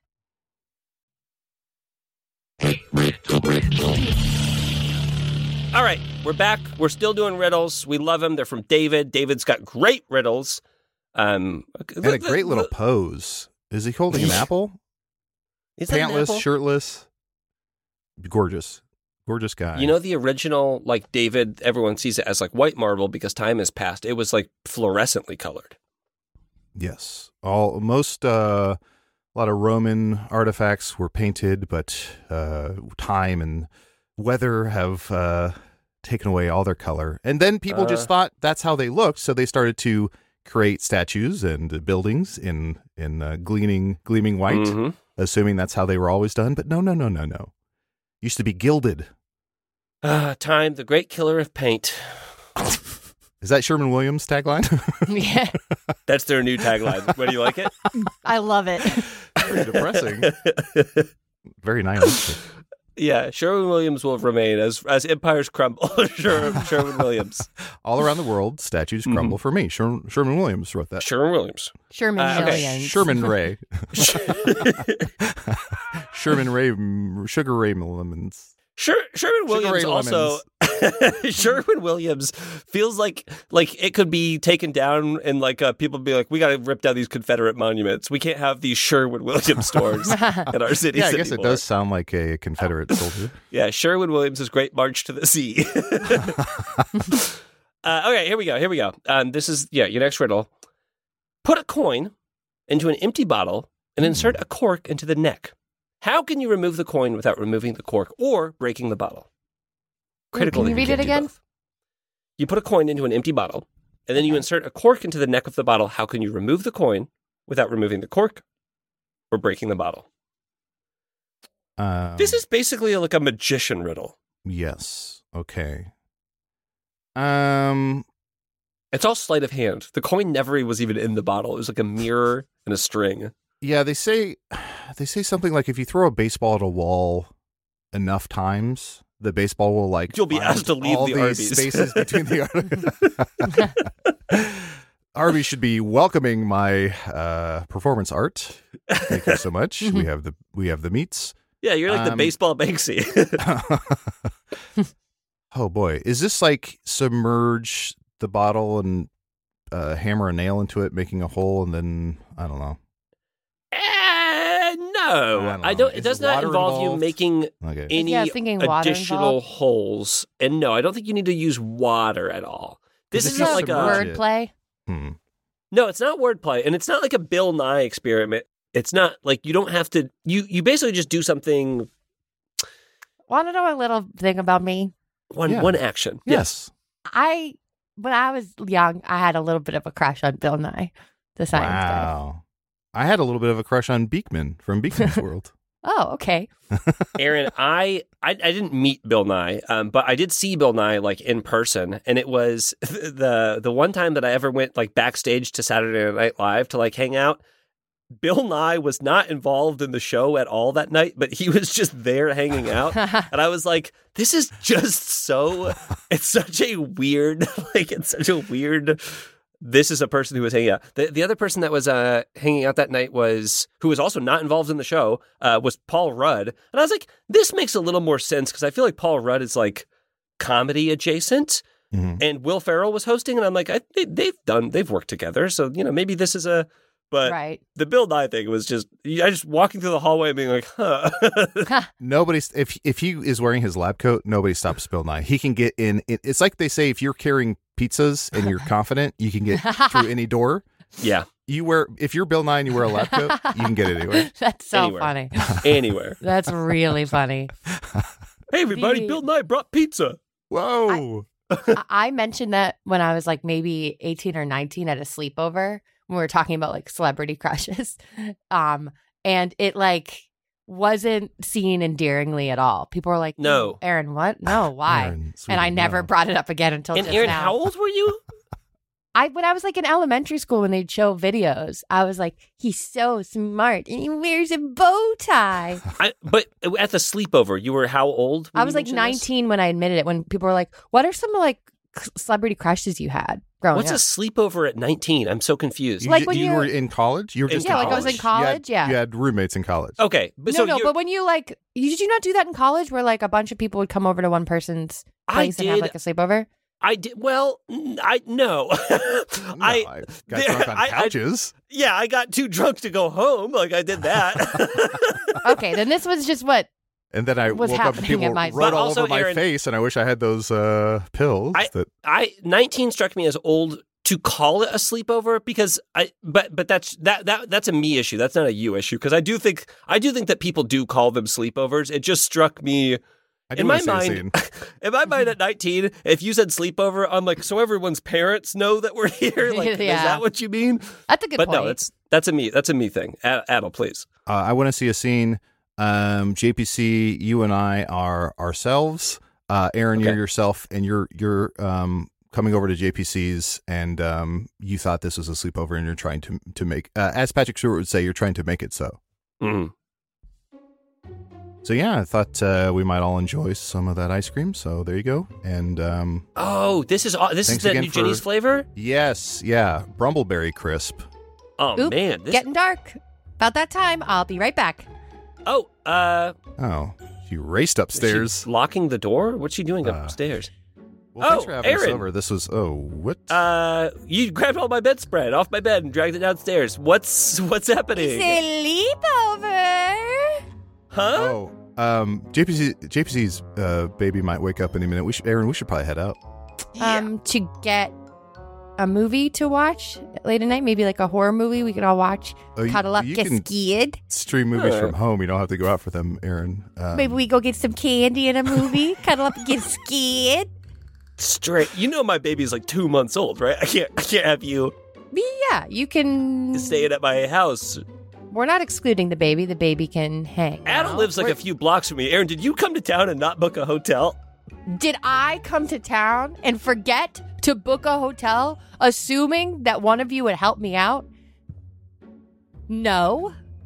All right, we're back. We're still doing riddles. We love them. They're from David. David's got great riddles. And a great little pose. Is he holding an apple? Is that an Pantless, apple? shirtless. Gorgeous guy. You know, the original, like, David, everyone sees it as like white marble because time has passed. It was like fluorescently colored. Yes. A lot of Roman artifacts were painted, but time and weather have taken away all their color. And then people just thought that's how they looked, so they started to create statues and buildings in gleaming white, assuming that's how they were always done. But no. Used to be gilded. Time, the great killer of paint. Is that Sherwin-Williams' tagline? Yeah. That's their new tagline. Do you like it? I love it. Very depressing. Very nihilistic. Yeah, Sherwin-Williams will remain as empires crumble. Sherwin-Williams. All around the world, statues crumble for me. Sherman-Williams wrote that. Sherwin-Williams. Sherman-Williams. Sherman Ray. Sherman Ray, Sugar Ray Lemons. Sherwin-Williams also. Sherwin-Williams feels like it could be taken down, and like people be like, we got to rip down these Confederate monuments. We can't have these Sherwin-Williams stores in our cities. Yeah, I guess anymore. it does sound like a Confederate soldier. Yeah, Sherwin-Williams' Great March to the Sea. Okay, here we go. This is your next riddle. Put a coin into an empty bottle and insert a cork into the neck. How can you remove the coin without removing the cork or breaking the bottle? Critical. Can you read it again? Both. You put a coin into an empty bottle, and then you insert a cork into the neck of the bottle. How can you remove the coin without removing the cork or breaking the bottle? This is basically like a magician riddle. Yes. Okay. It's all sleight of hand. The coin never was even in the bottle. It was like a mirror and a string. Yeah, they say something like if you throw a baseball at a wall enough times, the baseball will like you'll be asked to leave all the these Arby's spaces between the Arby's should be welcoming my performance art. Thank you so much. We have the meats. Yeah, you're like the baseball Banksy. Oh boy, is this like submerge the bottle and hammer a nail into it, making a hole, and then I don't know. No, I don't. It does not involve you making any additional holes, and no, I don't think you need to use water at all. This is not like a wordplay. No, it's not wordplay, and it's not like a Bill Nye experiment. It's not like you don't have to. You basically just do something. Want to know a little thing about me? One action. Yes. When I was young, I had a little bit of a crush on Bill Nye, the science guy. Wow. I had a little bit of a crush on Beekman from Beekman's World. Oh, okay. Aaron, I didn't meet Bill Nye, but I did see Bill Nye like in person, and it was the one time that I ever went like backstage to Saturday Night Live to like hang out. Bill Nye was not involved in the show at all that night, but he was just there hanging out. And I was like, this is just it's such a weird, this is a person who was hanging out. The other person that was hanging out that night who was also not involved in the show, was Paul Rudd. And I was like, this makes a little more sense because I feel like Paul Rudd is like comedy adjacent. Mm-hmm. And Will Ferrell was hosting, and I'm like, they've worked together. So, maybe this is But right. The Bill Nye thing was I just walking through the hallway and being like, huh. If he is wearing his lab coat, nobody stops Bill Nye. He can get in. It's like they say, if you're carrying pizzas and you're confident, you can get through any door. Yeah. If you're Bill Nye and you wear a lab coat, you can get anywhere. That's so funny. Anywhere. That's really funny. Hey, everybody, Bill Nye brought pizza. Whoa. I mentioned that when I was like maybe 18 or 19 at a sleepover. When we were talking about like celebrity crushes, and it like wasn't seen endearingly at all. People were like, "No, Aaron, what? No, why?" Aaron, and I never brought it up again until just Aaron, now. How old were you? When I was like in elementary school, when they'd show videos, I was like, "He's so smart, and he wears a bow tie." But at the sleepover, you were how old? I was like 19 when I admitted it. When people were like, "What are some like celebrity crushes you had?" What's a sleepover at 19? I'm so confused. Like when you were in college? You were just in college. I was in college, you had roommates in college. Okay. But but when you like, did you not do that in college where like a bunch of people would come over to one person's place and have like a sleepover? I did. Well, no. I got drunk on couches. I got too drunk to go home. Like I did that. Okay, then this was just what. And then I woke up and people wrote all over my face, and I wish I had those pills. 19 struck me as old to call it a sleepover because but that's a me issue. That's not a you issue because I do think that people do call them sleepovers. It just struck me. In my mind at 19, if you said sleepover, I'm like, so everyone's parents know that we're here? Like, Is that what you mean? That's a good point. But no, that's a me thing. Adel, please. I want to see a scene. JPC, you and I are ourselves. Aaron, you're yourself, and you're coming over to JPC's, and you thought this was a sleepover, and you're trying to make, as Patrick Stewart would say, you're trying to make it so. Mm-hmm. So yeah, I thought we might all enjoy some of that ice cream. So there you go. And this is the New Ginny's flavor. Yes, yeah, Brumbleberry crisp. Oh Oop, man, getting dark. About that time, I'll be right back. Oh, you raced upstairs. Is she locking the door? What's she doing upstairs? Well, thanks for having Aaron. us over. This was what? You grabbed all my bedspread off my bed and dragged it downstairs. What's happening? Sleepover. Huh? Oh, JPC's baby might wake up any minute. Aaron, we should probably head out. To get a movie to watch late at night, maybe like a horror movie we could all watch. Cuddle up, get scared. Stream movies from home. You don't have to go out for them, Aaron. Maybe we go get some candy in a movie. Cuddle up and get scared. Straight. You know my baby's like 2 months old, right? I can't have you. Yeah, you can stay at my house. We're not excluding the baby. The baby can hang. Adam lives like a few blocks from me. Aaron, did you come to town and not book a hotel? Did I come to town and forget to book a hotel, assuming that one of you would help me out? No.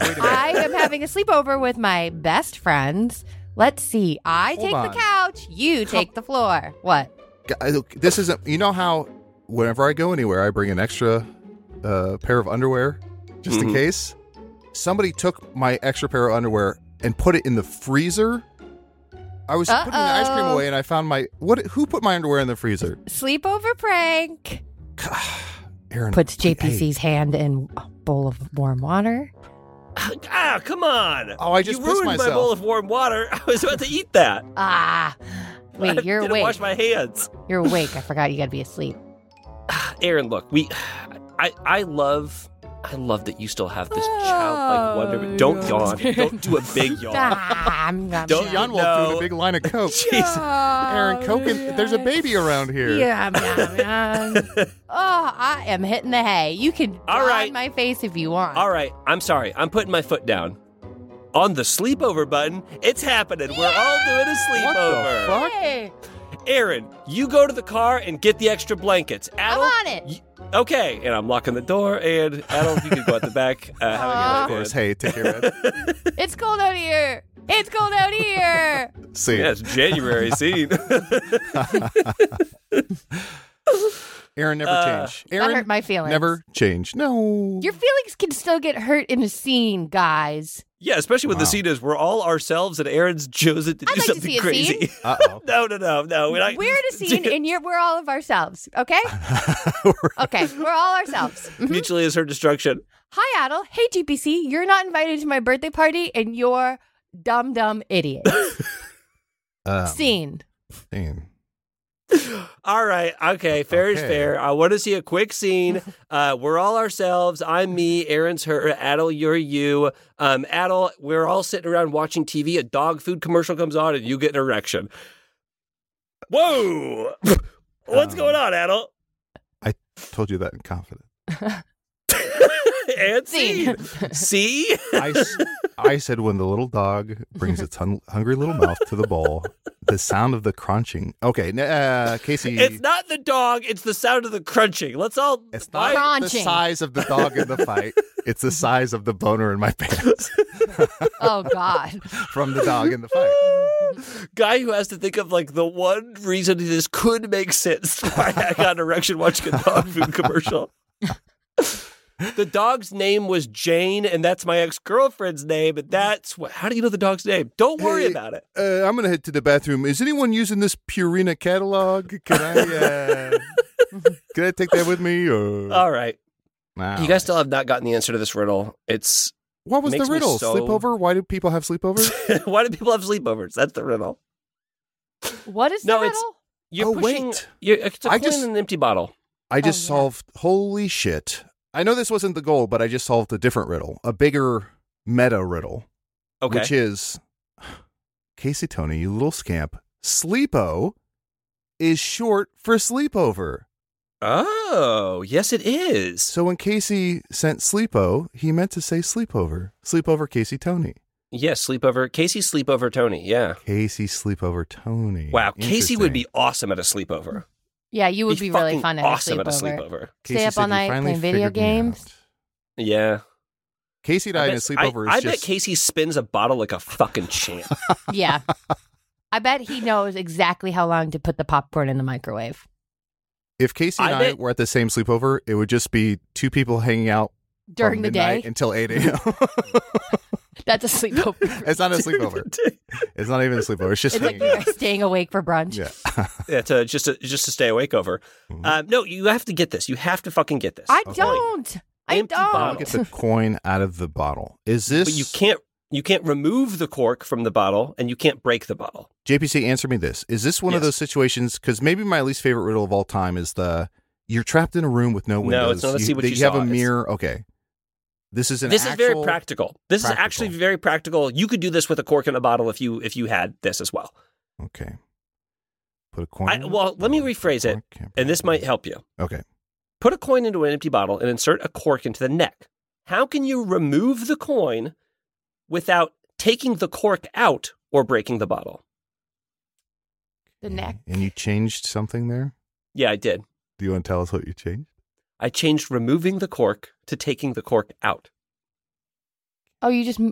I am having a sleepover with my best friends. Let's see. I take the couch. You take the floor. What? This isn't. You know how whenever I go anywhere, I bring an extra pair of underwear just in case. Somebody took my extra pair of underwear and put it in the freezer. I was putting the ice cream away, and I found my Who put my underwear in the freezer? Sleepover prank. Aaron puts JPC's hand in a bowl of warm water. Come on! Oh, I just you ruined myself. my bowl of warm water. I was about to eat that. Wait, you're I didn't awake. wash my hands. You're awake. I forgot you got to be asleep. Aaron, look, I love that you still have this childlike wonder. Don't yawn. Don't do a big yawn. Don't yawn while doing a big line of Coke. Jesus. Aaron, Coke, there's a baby around here. Yeah. I am hitting the hay. You can draw on my face if you want. All right, I'm sorry. I'm putting my foot down. On the sleepover button, it's happening. We're all doing a sleepover. What the fuck? Hey, Aaron, you go to the car and get the extra blankets. Adel, I'm on it. Okay, and I'm locking the door, and Adel, you can go at the back. Of course. Hey, take care of it. It's cold out here. It's cold out here. See. Yeah, it's January scene. Aaron, never change. Aaron, that hurt my feelings. Never change. No. Your feelings can still get hurt in a scene, guys. Yeah, especially when the scene is we're all ourselves and Aaron's chosen to do I'd like to something see a crazy. scene. Uh-oh. No. We're in a scene and we're all of ourselves, okay? Okay, we're all ourselves. Mutually assured destruction. Hi, Adel. Hey, GPC. You're not invited to my birthday party and you're dumb idiot. Scene. All right. Okay. Fair is fair. I want to see a quick scene. We're all ourselves. I'm me. Aaron's her. Adel, you're you. Adel, we're all sitting around watching TV. A dog food commercial comes on and you get an erection. Whoa. What's going on, Adel? I told you that in confidence. And scene. See? I said when the little dog brings its hungry little mouth to the bowl, the sound of the crunching. Okay, Casey. It's not the dog. It's the sound of the crunching. Let's all. It's not crunching. The size of the dog in the fight. It's the size of the boner in my pants. Oh, God. From the dog in the fight. Guy who has to think of like the one reason this could make sense why I got an erection watching a dog food commercial. The dog's name was Jane, and that's my ex-girlfriend's name, and that's what. How do you know the dog's name? Don't worry about it. I'm going to head to the bathroom. Is anyone using this Purina catalog? Can I take that with me? All right. Wow. You guys still have not gotten the answer to this riddle. What was the riddle? Sleepover? Why do people have sleepovers? Why do people have sleepovers? That's the riddle. What is the riddle? You're pushing. Wait. It's a coin in an empty bottle. I just solved. Holy shit. I know this wasn't the goal, but I just solved a different riddle, a bigger meta riddle. Okay. Which is, Casey Tony, you little scamp, sleepo is short for sleepover. Oh, yes, it is. So when Casey sent sleepo, he meant to say sleepover. Sleepover Casey Tony. Yes, sleepover. Casey sleepover Tony, yeah. Casey sleepover Tony. Wow, Casey would be awesome at a sleepover. Yeah, you would be really fun at awesome a at a sleepover. sleepover. Stay up all night playing video games. Yeah. Casey and I in a sleepover I bet Casey spins a bottle like a fucking champ. Yeah. I bet he knows exactly how long to put the popcorn in the microwave. If Casey and I were at the same sleepover, it would just be two people hanging out during the day until 8 a.m. That's a sleepover. It's not a sleepover. It's not even a sleepover. It's just like you guys staying awake for brunch. Yeah. Yeah, just to stay awake over. No, you have to get this. You have to fucking get this. I don't. Get the coin out of the bottle. Is this? But you can't remove the cork from the bottle, and you can't break the bottle. JPC, answer me this: is this one of those situations? Because maybe my least favorite riddle of all time is you're trapped in a room with no windows. No, it's not. Let's see what you have saw. a mirror. Okay. This is very practical. This is actually very practical. You could do this with a cork in a bottle if you had this as well. Okay. Put a coin. Well, let me rephrase it, and this might help you. Okay. Put a coin into an empty bottle and insert a cork into the neck. How can you remove the coin without taking the cork out or breaking the bottle? The neck. And you changed something there? Yeah, I did. Do you want to tell us what you changed? I changed removing the cork to taking the cork out. Oh, you just...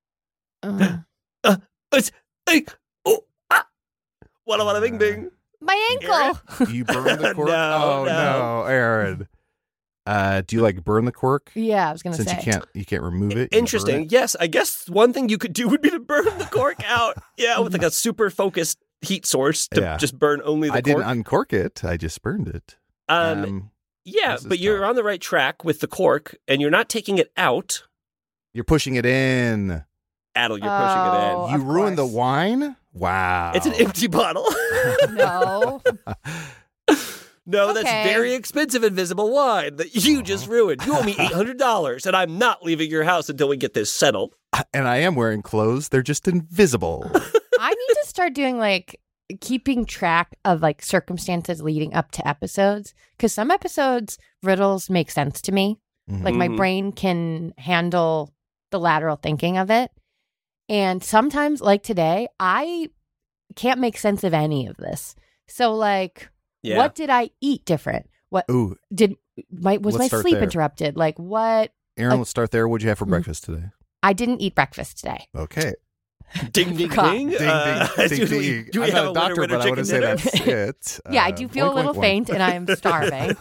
Walla bing bing. My ankle. You burn the cork? No. No, Aaron. Do you like burn the cork? Yeah, I was going to say. Since you can't remove it. Interesting. Yes, I guess one thing you could do would be to burn the cork out. Yeah, with like a super focused heat source to just burn only the cork. I didn't uncork it. I just burned it. Yeah, but you're on the right track with the cork, and you're not taking it out. You're pushing it in. Adel, you're pushing it in. You ruined the wine? Wow. It's an empty bottle. No. No, that's very expensive invisible wine that you just ruined. You owe me $800, and I'm not leaving your house until we get this settled. And I am wearing clothes. They're just invisible. I need to start doing like keeping track of like circumstances leading up to episodes, because some episodes riddles make sense to me. Like my brain can handle the lateral thinking of it. And sometimes, like today, I can't make sense of any of this. So like, what did I eat different? What was my sleep interrupted? Like what? Aaron, let's start there. What'd you have for breakfast today? I didn't eat breakfast today. Okay. Ding, ding, ding. Ding, ding, ding. Do we I'm have not a a doctor, winner, but I want to say that's it. Yeah, I do feel a little faint, and I am starving.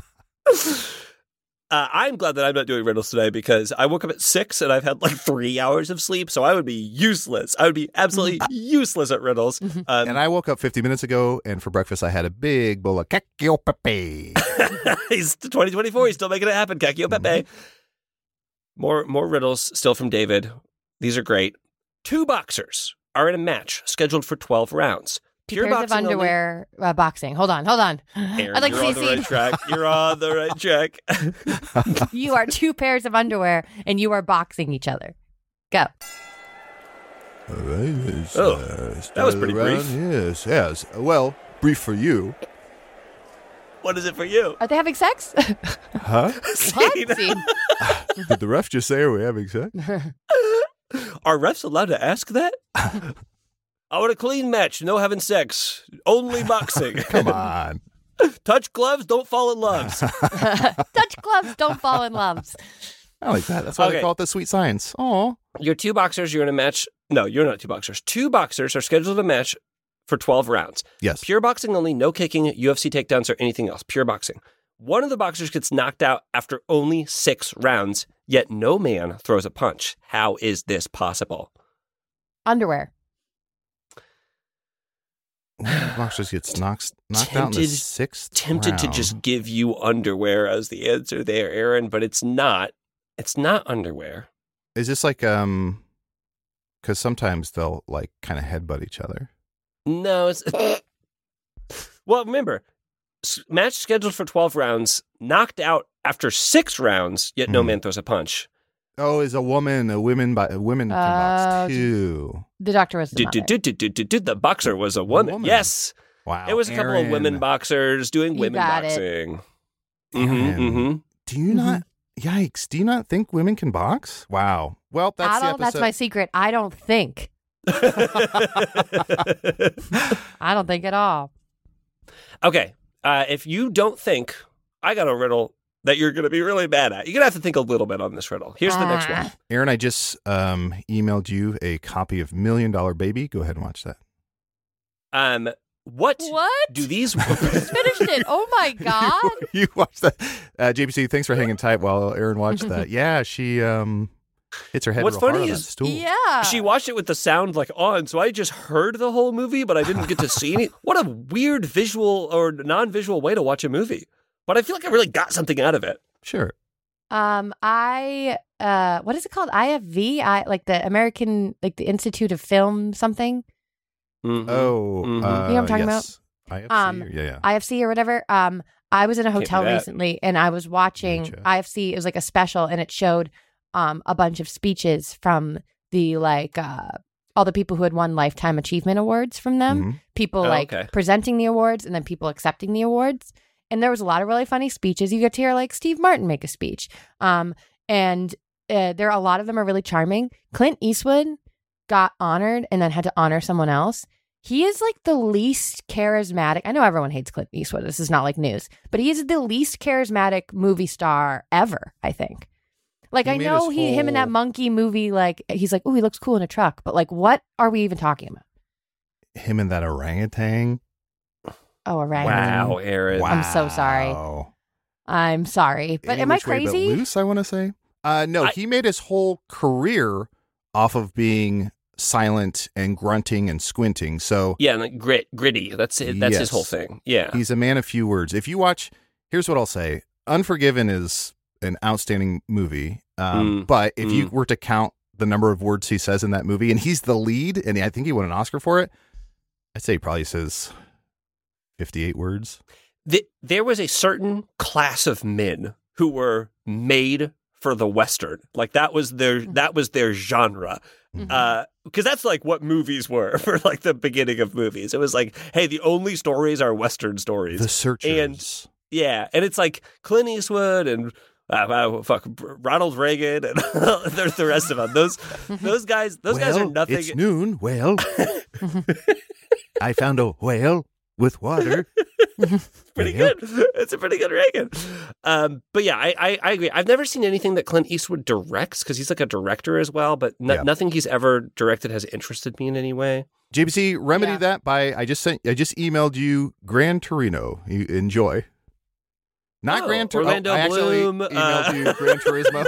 I'm glad that I'm not doing riddles today because I woke up at 6 and I've had like 3 hours of sleep, so I would be useless. I would be absolutely useless at riddles. And I woke up 50 minutes ago, and for breakfast I had a big bowl of cacio pepe. He's 2024. He's still making it happen. Cacio pepe. More riddles still from David. These are great. 2 boxers are in a match scheduled for 12 rounds. Pure pairs of underwear, boxing. Hold on. Aaron, I'd like to see a scene. You're on the right track. You are 2 pairs of underwear, and you are boxing each other. Go. All right, that was pretty brief. Yes. Well, brief for you. What is it for you? Are they having sex? Huh? What? Scene. Did the ref just say, are we having sex? Are refs allowed to ask that? I want a clean match. No having sex. Only boxing. Come on. Touch gloves. Don't fall in loves. Touch gloves. Don't fall in loves. I like that. That's why they call it the sweet science. Oh. You're 2 boxers. You're in a match. No, you're not 2 boxers. 2 boxers are scheduled to match for 12 rounds. Yes. Pure boxing only. No kicking, UFC takedowns, or anything else. Pure boxing. One of the boxers gets knocked out after only 6 rounds, yet no man throws a punch. How is this possible? Underwear. One of the boxers gets knocked out in the 6th Tempted round. to just give you underwear as the answer there, Aaron, but it's not. It's not underwear. Is this like, because sometimes they'll like kind of headbutt each other. No, it's... Well, remember, match scheduled for 12 rounds, knocked out after 6 rounds, yet no man throws a punch. Oh, is women can box too. The doctor was the mother. The boxer was a woman. Yes. Wow. It was a couple of women boxers doing women boxing. Do you not? Yikes. Do you not think women can box? Wow. Well, that's the episode. That's my secret. I don't think. I don't think at all. Okay. If you don't think, I got a riddle that you're going to be really bad at. You're going to have to think a little bit on this riddle. Here's the next one. Aaron, I just emailed you a copy of $1 Million Baby. Go ahead and watch that. What? Do these... Just finished it. Oh, my God. You watched that. JBC, thanks for hanging tight while Aaron watched that. Yeah, she hits her head real hard on that stool. Yeah. She watched it with the sound like on, so I just heard the whole movie, but I didn't get to see any. What a weird visual or non-visual way to watch a movie. But I feel like I really got something out of it. Sure. What is it called? IFV? Like the American, like the Institute of Film something? Mm-hmm. Oh. You know what I'm talking about? IFC? Yeah. IFC or whatever. I was in a hotel recently and I was watching IFC. It was like a special and it showed a bunch of speeches from the all the people who had won Lifetime Achievement Awards from them. Mm-hmm. People presenting the awards and then people accepting the awards. And there was a lot of really funny speeches. You get to hear like Steve Martin make a speech. And there a lot of them are really charming. Clint Eastwood got honored and then had to honor someone else. He is like the least charismatic. I know everyone hates Clint Eastwood. This is not like news, but he is the least charismatic movie star ever, I think. Like, I know him in that monkey movie, like, he's like, oh, he looks cool in a truck. But, like, what are we even talking about? Him and that orangutan. Oh, orangutan. Wow, Aaron. Wow. I'm so sorry. I'm sorry. But am I crazy? Loose, I want to say. No, he made his whole career off of being silent and grunting and squinting. So yeah, and like gritty. That's it. That's his whole thing. Yeah. He's a man of few words. If you watch, here's what I'll say. Unforgiven is an outstanding movie. But if you were to count the number of words he says in that movie, and he's the lead, and I think he won an Oscar for it, I'd say he probably says 58 words. There was a certain class of men who were made for the Western. Like that was their genre. Because that's like what movies were for like the beginning of movies. It was like, hey, the only stories are Western stories. The Searchers. And it's like Clint Eastwood and Ronald Reagan and there's the rest of them. Those guys are nothing. It's noon. Well, I found a whale with water. Pretty good. It's a pretty good Reagan. But yeah, I agree. I've never seen anything that Clint Eastwood directs because he's like a director as well, but nothing he's ever directed has interested me in any way. JBC, remedy that by I just emailed you Gran Torino. You enjoy. Not Gran Turismo. Orlando I actually Bloom. Emailed you Gran Turismo.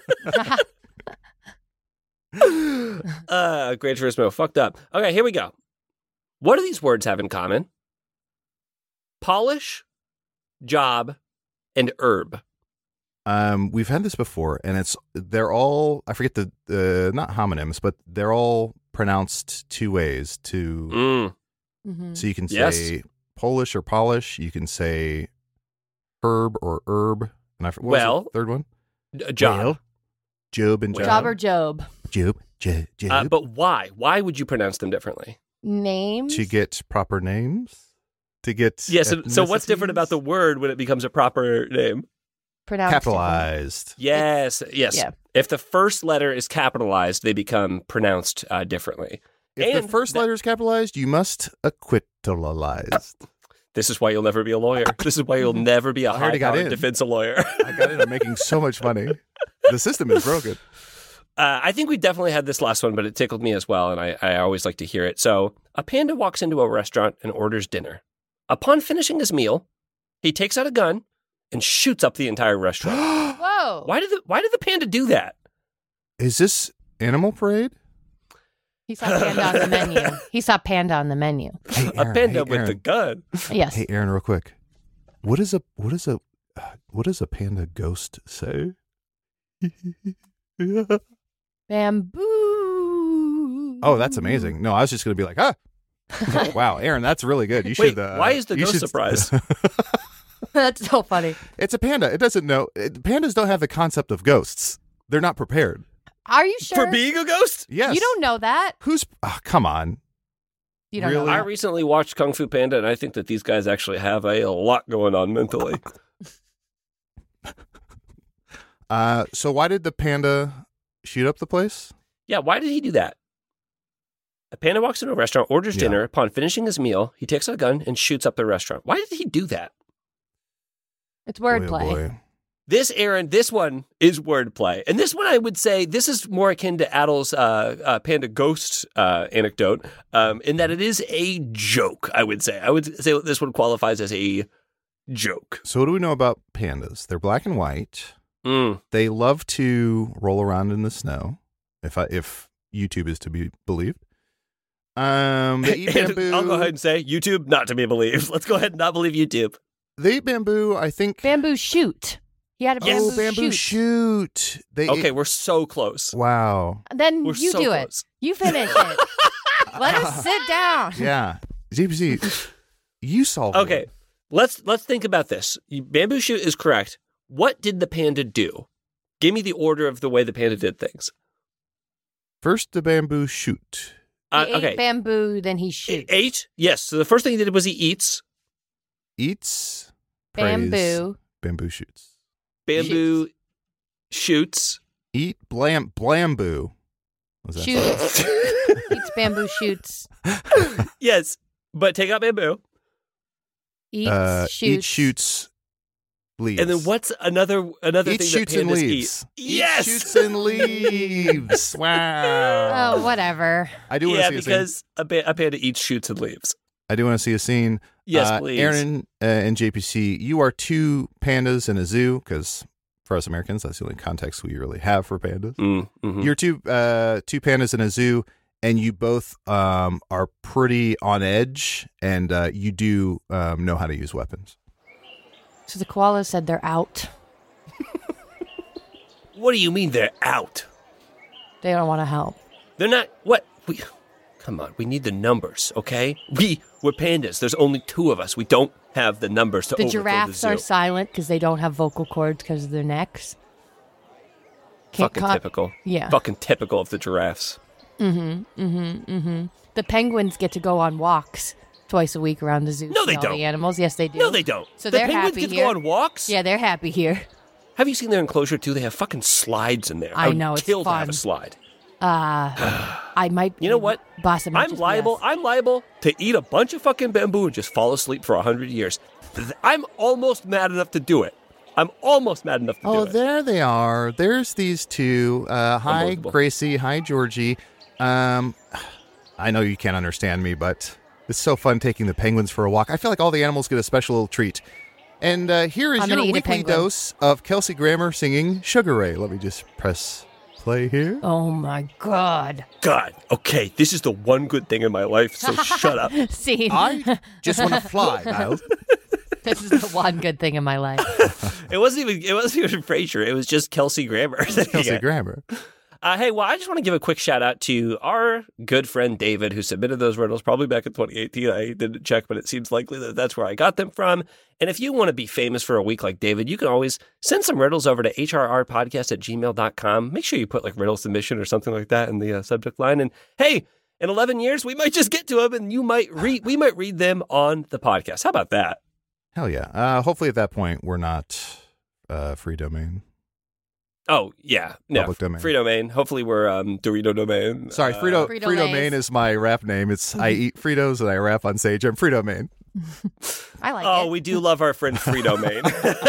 Gran Turismo. Fucked up. Okay, here we go. What do these words have in common? Polish, job, and herb. We've had this before, and they're all, I forget the not homonyms, but they're all pronounced two ways. So you can say Polish or polish. You can say herb or herb. And what was the third one? Job. Well, Job and Job. Job or Job. Job. But why? Why would you pronounce them differently? Names? To get proper names? To get so what's different about the word when it becomes a proper name? Pronounced capitalized. Yes. Yeah. If the first letter is capitalized, they become pronounced differently. If the first letter is capitalized, you must acquittalize. This is why you'll never be a lawyer. This is why you'll never be a high-powered defense lawyer. I got in. I'm making so much money. The system is broken. I think we definitely had this last one, but it tickled me as well, and I always like to hear it. So, a panda walks into a restaurant and orders dinner. Upon finishing his meal, he takes out a gun and shoots up the entire restaurant. Whoa! Why did the panda do that? Is this Animal Parade? He saw panda on the menu. Hey, Aaron, a panda with the gun. Yes. Hey, Aaron, real quick. What does a panda ghost say? Bamboo. Oh, that's amazing. No, I was just going to be like, wow, Aaron, that's really good. You should. Why is the ghost surprise? That's so funny. It's a panda. It doesn't know. Pandas don't have the concept of ghosts. They're not prepared. Are you sure? For being a ghost? Yes. You don't know that. Come on. You don't really? know I that. recently watched Kung Fu Panda, and I think that these guys actually have a lot going on mentally. So why did the panda shoot up the place? Yeah, why did he do that? A panda walks into a restaurant, orders dinner. Upon finishing his meal, he takes out a gun and shoots up the restaurant. Why did he do that? It's wordplay. Boy. This one is wordplay. And this one, I would say, this is more akin to Adel's panda ghost anecdote, in that it is a joke, I would say. I would say this one qualifies as a joke. So what do we know about pandas? They're black and white. They love to roll around in the snow, if YouTube is to be believed. They eat bamboo. I'll go ahead and say YouTube, not to be believed. Let's go ahead and not believe YouTube. They eat bamboo, I think. Bamboo shoot. He had a bamboo shoot. We're so close. Wow. Then We're you so do close. it. You finish it. Let us sit down. Yeah. ZPC, you solved it. Okay, let's think about this. Bamboo shoot is correct. What did the panda do? Give me the order of the way the panda did things. First, the bamboo shoot. He ate bamboo, then he shoots. Ate? Yes. So the first thing he did was he eats. Eats. Bamboo. Praise, bamboo shoots. Bamboo shoots. Eat bamboo. Shoots. Eats bamboo shoots. Yes, but take out bamboo. Eats shoots. Eat shoots. Leaves. And then what's another thing that shoots and pandas leaves. eat? Yes! Shoots and leaves. Wow. Oh, whatever. I do want to see a scene. because a panda eats shoots and leaves. I do want to see a scene. Yes, please. Aaron and JPC, you are two pandas in a zoo, because for us Americans, that's the only context we really have for pandas. Mm-hmm. You're two pandas in a zoo, and you both are pretty on edge, and you do know how to use weapons. So the koalas said they're out. What do you mean they're out? They don't want to help. They're not. What? Come on. We need the numbers, okay? We're pandas. There's only two of us. We don't have the numbers to The overthrow giraffes the zoo. are silent because they don't have vocal cords because of their necks. Typical. Yeah. Fucking typical of the giraffes. The penguins get to go on walks twice a week around the zoo. No, they all the don't. animals. Yes, they do. No, they don't. So the they're penguins happy get to here. go on walks? Yeah, they're happy here. Have you seen their enclosure, too? They have fucking slides in there. I know, would it's kill to have fun. a slide. I might. You know what? Boss, I'm liable to eat a bunch of fucking bamboo and just fall asleep for 100 years. I'm almost mad enough to do it. Oh, there they are. There's these two. Hi, Gracie. Hi, Georgie. I know you can't understand me, but it's so fun taking the penguins for a walk. I feel like all the animals get a special little treat. And here is your weekly dose of Kelsey Grammer singing Sugar Ray. Let me just press play here. Oh, my God. God, okay, this is the one good thing in my life, so shut up. See, I just want to fly, Miles. this is the one good thing in my life. It wasn't even Frasier. It was just Kelsey Grammer. Kelsey Grammer. Hey, well, I just want to give a quick shout out to our good friend David, who submitted those riddles probably back in 2018. I didn't check, but it seems likely that that's where I got them from. And if you want to be famous for a week like David, you can always send some riddles over to hrrpodcast@gmail.com. Make sure you put like riddle submission or something like that in the subject line. And hey, in 11 years, we might just get to them, and we might read them on the podcast. How about that? Hell yeah. Hopefully at that point, we're not free domain. Oh, yeah. No, Public domain. Free domain. Hopefully we're Dorito domain. Sorry, Frito-Main is my rap name. It's I eat Fritos and I rap on stage. I'm Frito-Main. I like it. Oh, we do love our friend Frito-Main.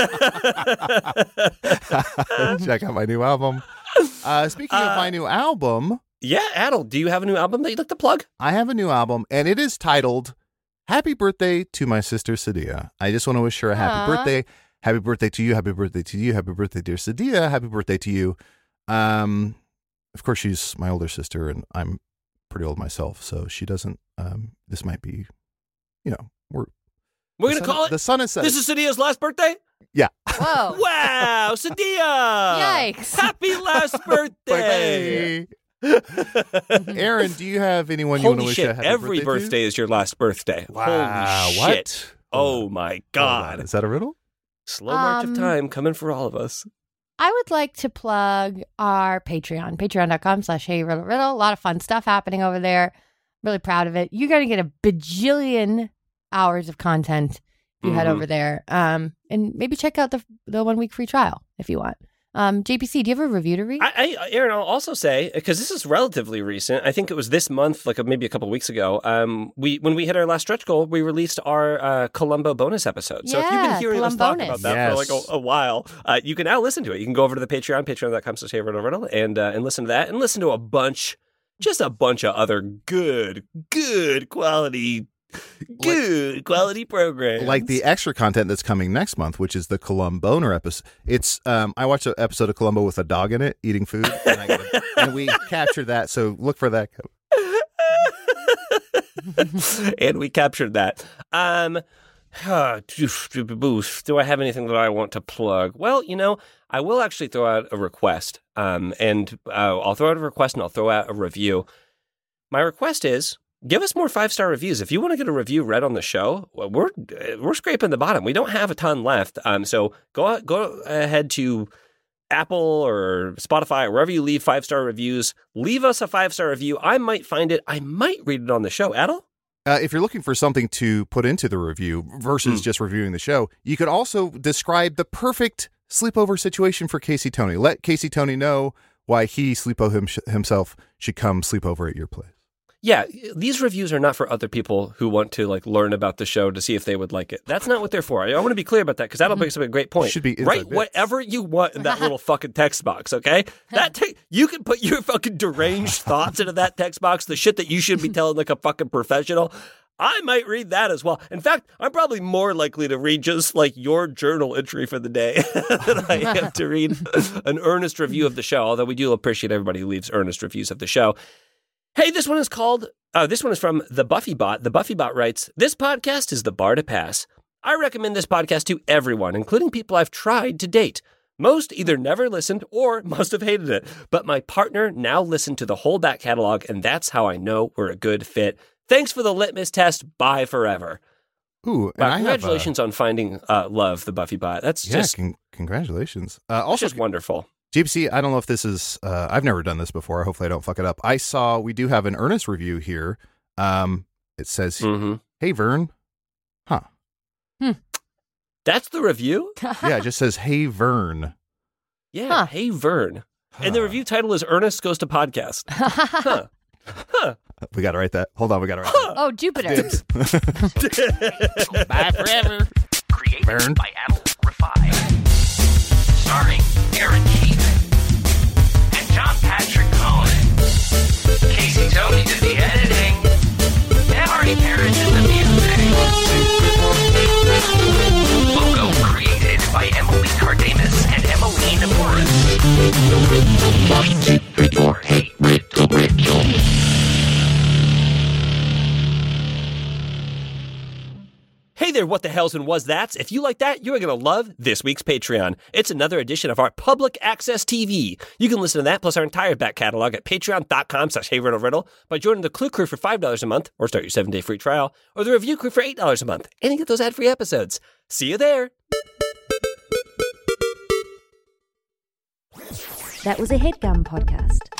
Check out my new album. Speaking of my new album. Yeah, Adel, do you have a new album that you'd like to plug? I have a new album, and it is titled Happy Birthday to My Sister Sadia. I just want to wish her a happy birthday. Happy birthday to you. Happy birthday to you. Happy birthday, dear Sadia. Happy birthday to you. Of course, she's my older sister, and I'm pretty old myself, so she doesn't. This might be, we're going to call it. The sun is set. This is Sadia's last birthday? Yeah. Whoa. Wow, Sadia. Yikes. Happy last birthday. Aaron, do you have anyone you want to wish a happy every birthday is your last birthday. Wow. Holy shit. Oh, my God. Is that a riddle? Slow march of time coming for all of us. I would like to plug our Patreon, patreon.com/HeyRiddleRiddle. A lot of fun stuff happening over there. Really proud of it. You're going to get a bajillion hours of content if you head over there. And maybe check out the 1 week free trial if you want. JPC, do you have a review to read? Aaron, I'll also say, because this is relatively recent, I think it was this month, like maybe a couple of weeks ago, when we hit our last stretch goal, we released our Columbo bonus episode. So if you've been hearing us talk about that for like a while, you can now listen to it. You can go over to the Patreon, patreon.com/HeyRiddleRiddle, and listen to that, and listen to a bunch of other good quality programs. Like the extra content that's coming next month, which is the Columboner episode. It's I watched an episode of Columbo with a dog in it eating food, and we captured that. So look for that. And we captured that. Do I have anything that I want to plug? Well, I will actually throw out a request. And I'll throw out a request and I'll throw out a review. My request is, give us more 5-star reviews. If you want to get a review read on the show, we're scraping the bottom. We don't have a ton left. So go ahead to Apple or Spotify or wherever you leave 5-star reviews. Leave us a 5-star review. I might find it. I might read it on the show. Adel? If you're looking for something to put into the review versus just reviewing the show, you could also describe the perfect sleepover situation for Casey Tony. Let Casey Tony know why he, Sleepo himself, should come sleep over at your place. Yeah, these reviews are not for other people who want to like learn about the show to see if they would like it. That's not what they're for. I want to be clear about that because that'll bring up a great point. Should be write whatever you want in that little fucking text box, okay? You can put your fucking deranged thoughts into that text box, the shit that you should be telling like a fucking professional. I might read that as well. In fact, I'm probably more likely to read just like your journal entry for the day than I am to read an earnest review of the show, although we do appreciate everybody who leaves earnest reviews of the show. Hey, this one is from The Buffy Bot. The Buffy Bot writes, "This podcast is the bar to pass. I recommend this podcast to everyone, including people I've tried to date. Most either never listened or must have hated it, but my partner now listened to the whole back catalog, and that's how I know we're a good fit. Thanks for the litmus test. Bye forever." Ooh, wow, congratulations on finding love, The Buffy Bot. That's just congratulations. Also, just wonderful. GPC, I don't know if this is, I've never done this before. Hopefully I don't fuck it up. We do have an earnest review here. It says, "Hey, Vern." Huh. That's the review? Yeah, it just says, "Hey, Vern." Yeah, Hey, Vern. And the review title is Ernest Goes to Podcast. Huh. We got to write that. Hold on, we got to write that. Oh, Jupiter. Bye forever. Created Burn. by Adel Rafai. Starring Aaron Keith and John Patrick Cohen. Casey Tony did the editing. And Artie Parrish did the music. Logo created by Emily Cardamus and Emmeline Morris. Hey there, what the hells and was that's? If you like that, you are going to love this week's Patreon. It's another edition of our public access TV. You can listen to that plus our entire back catalog at patreon.com/HeyRiddleRiddle by joining the Clue Crew for $5 a month or start your 7-day free trial, or the Review Crew for $8 a month and you get those ad-free episodes. See you there. That was a HeadGum podcast.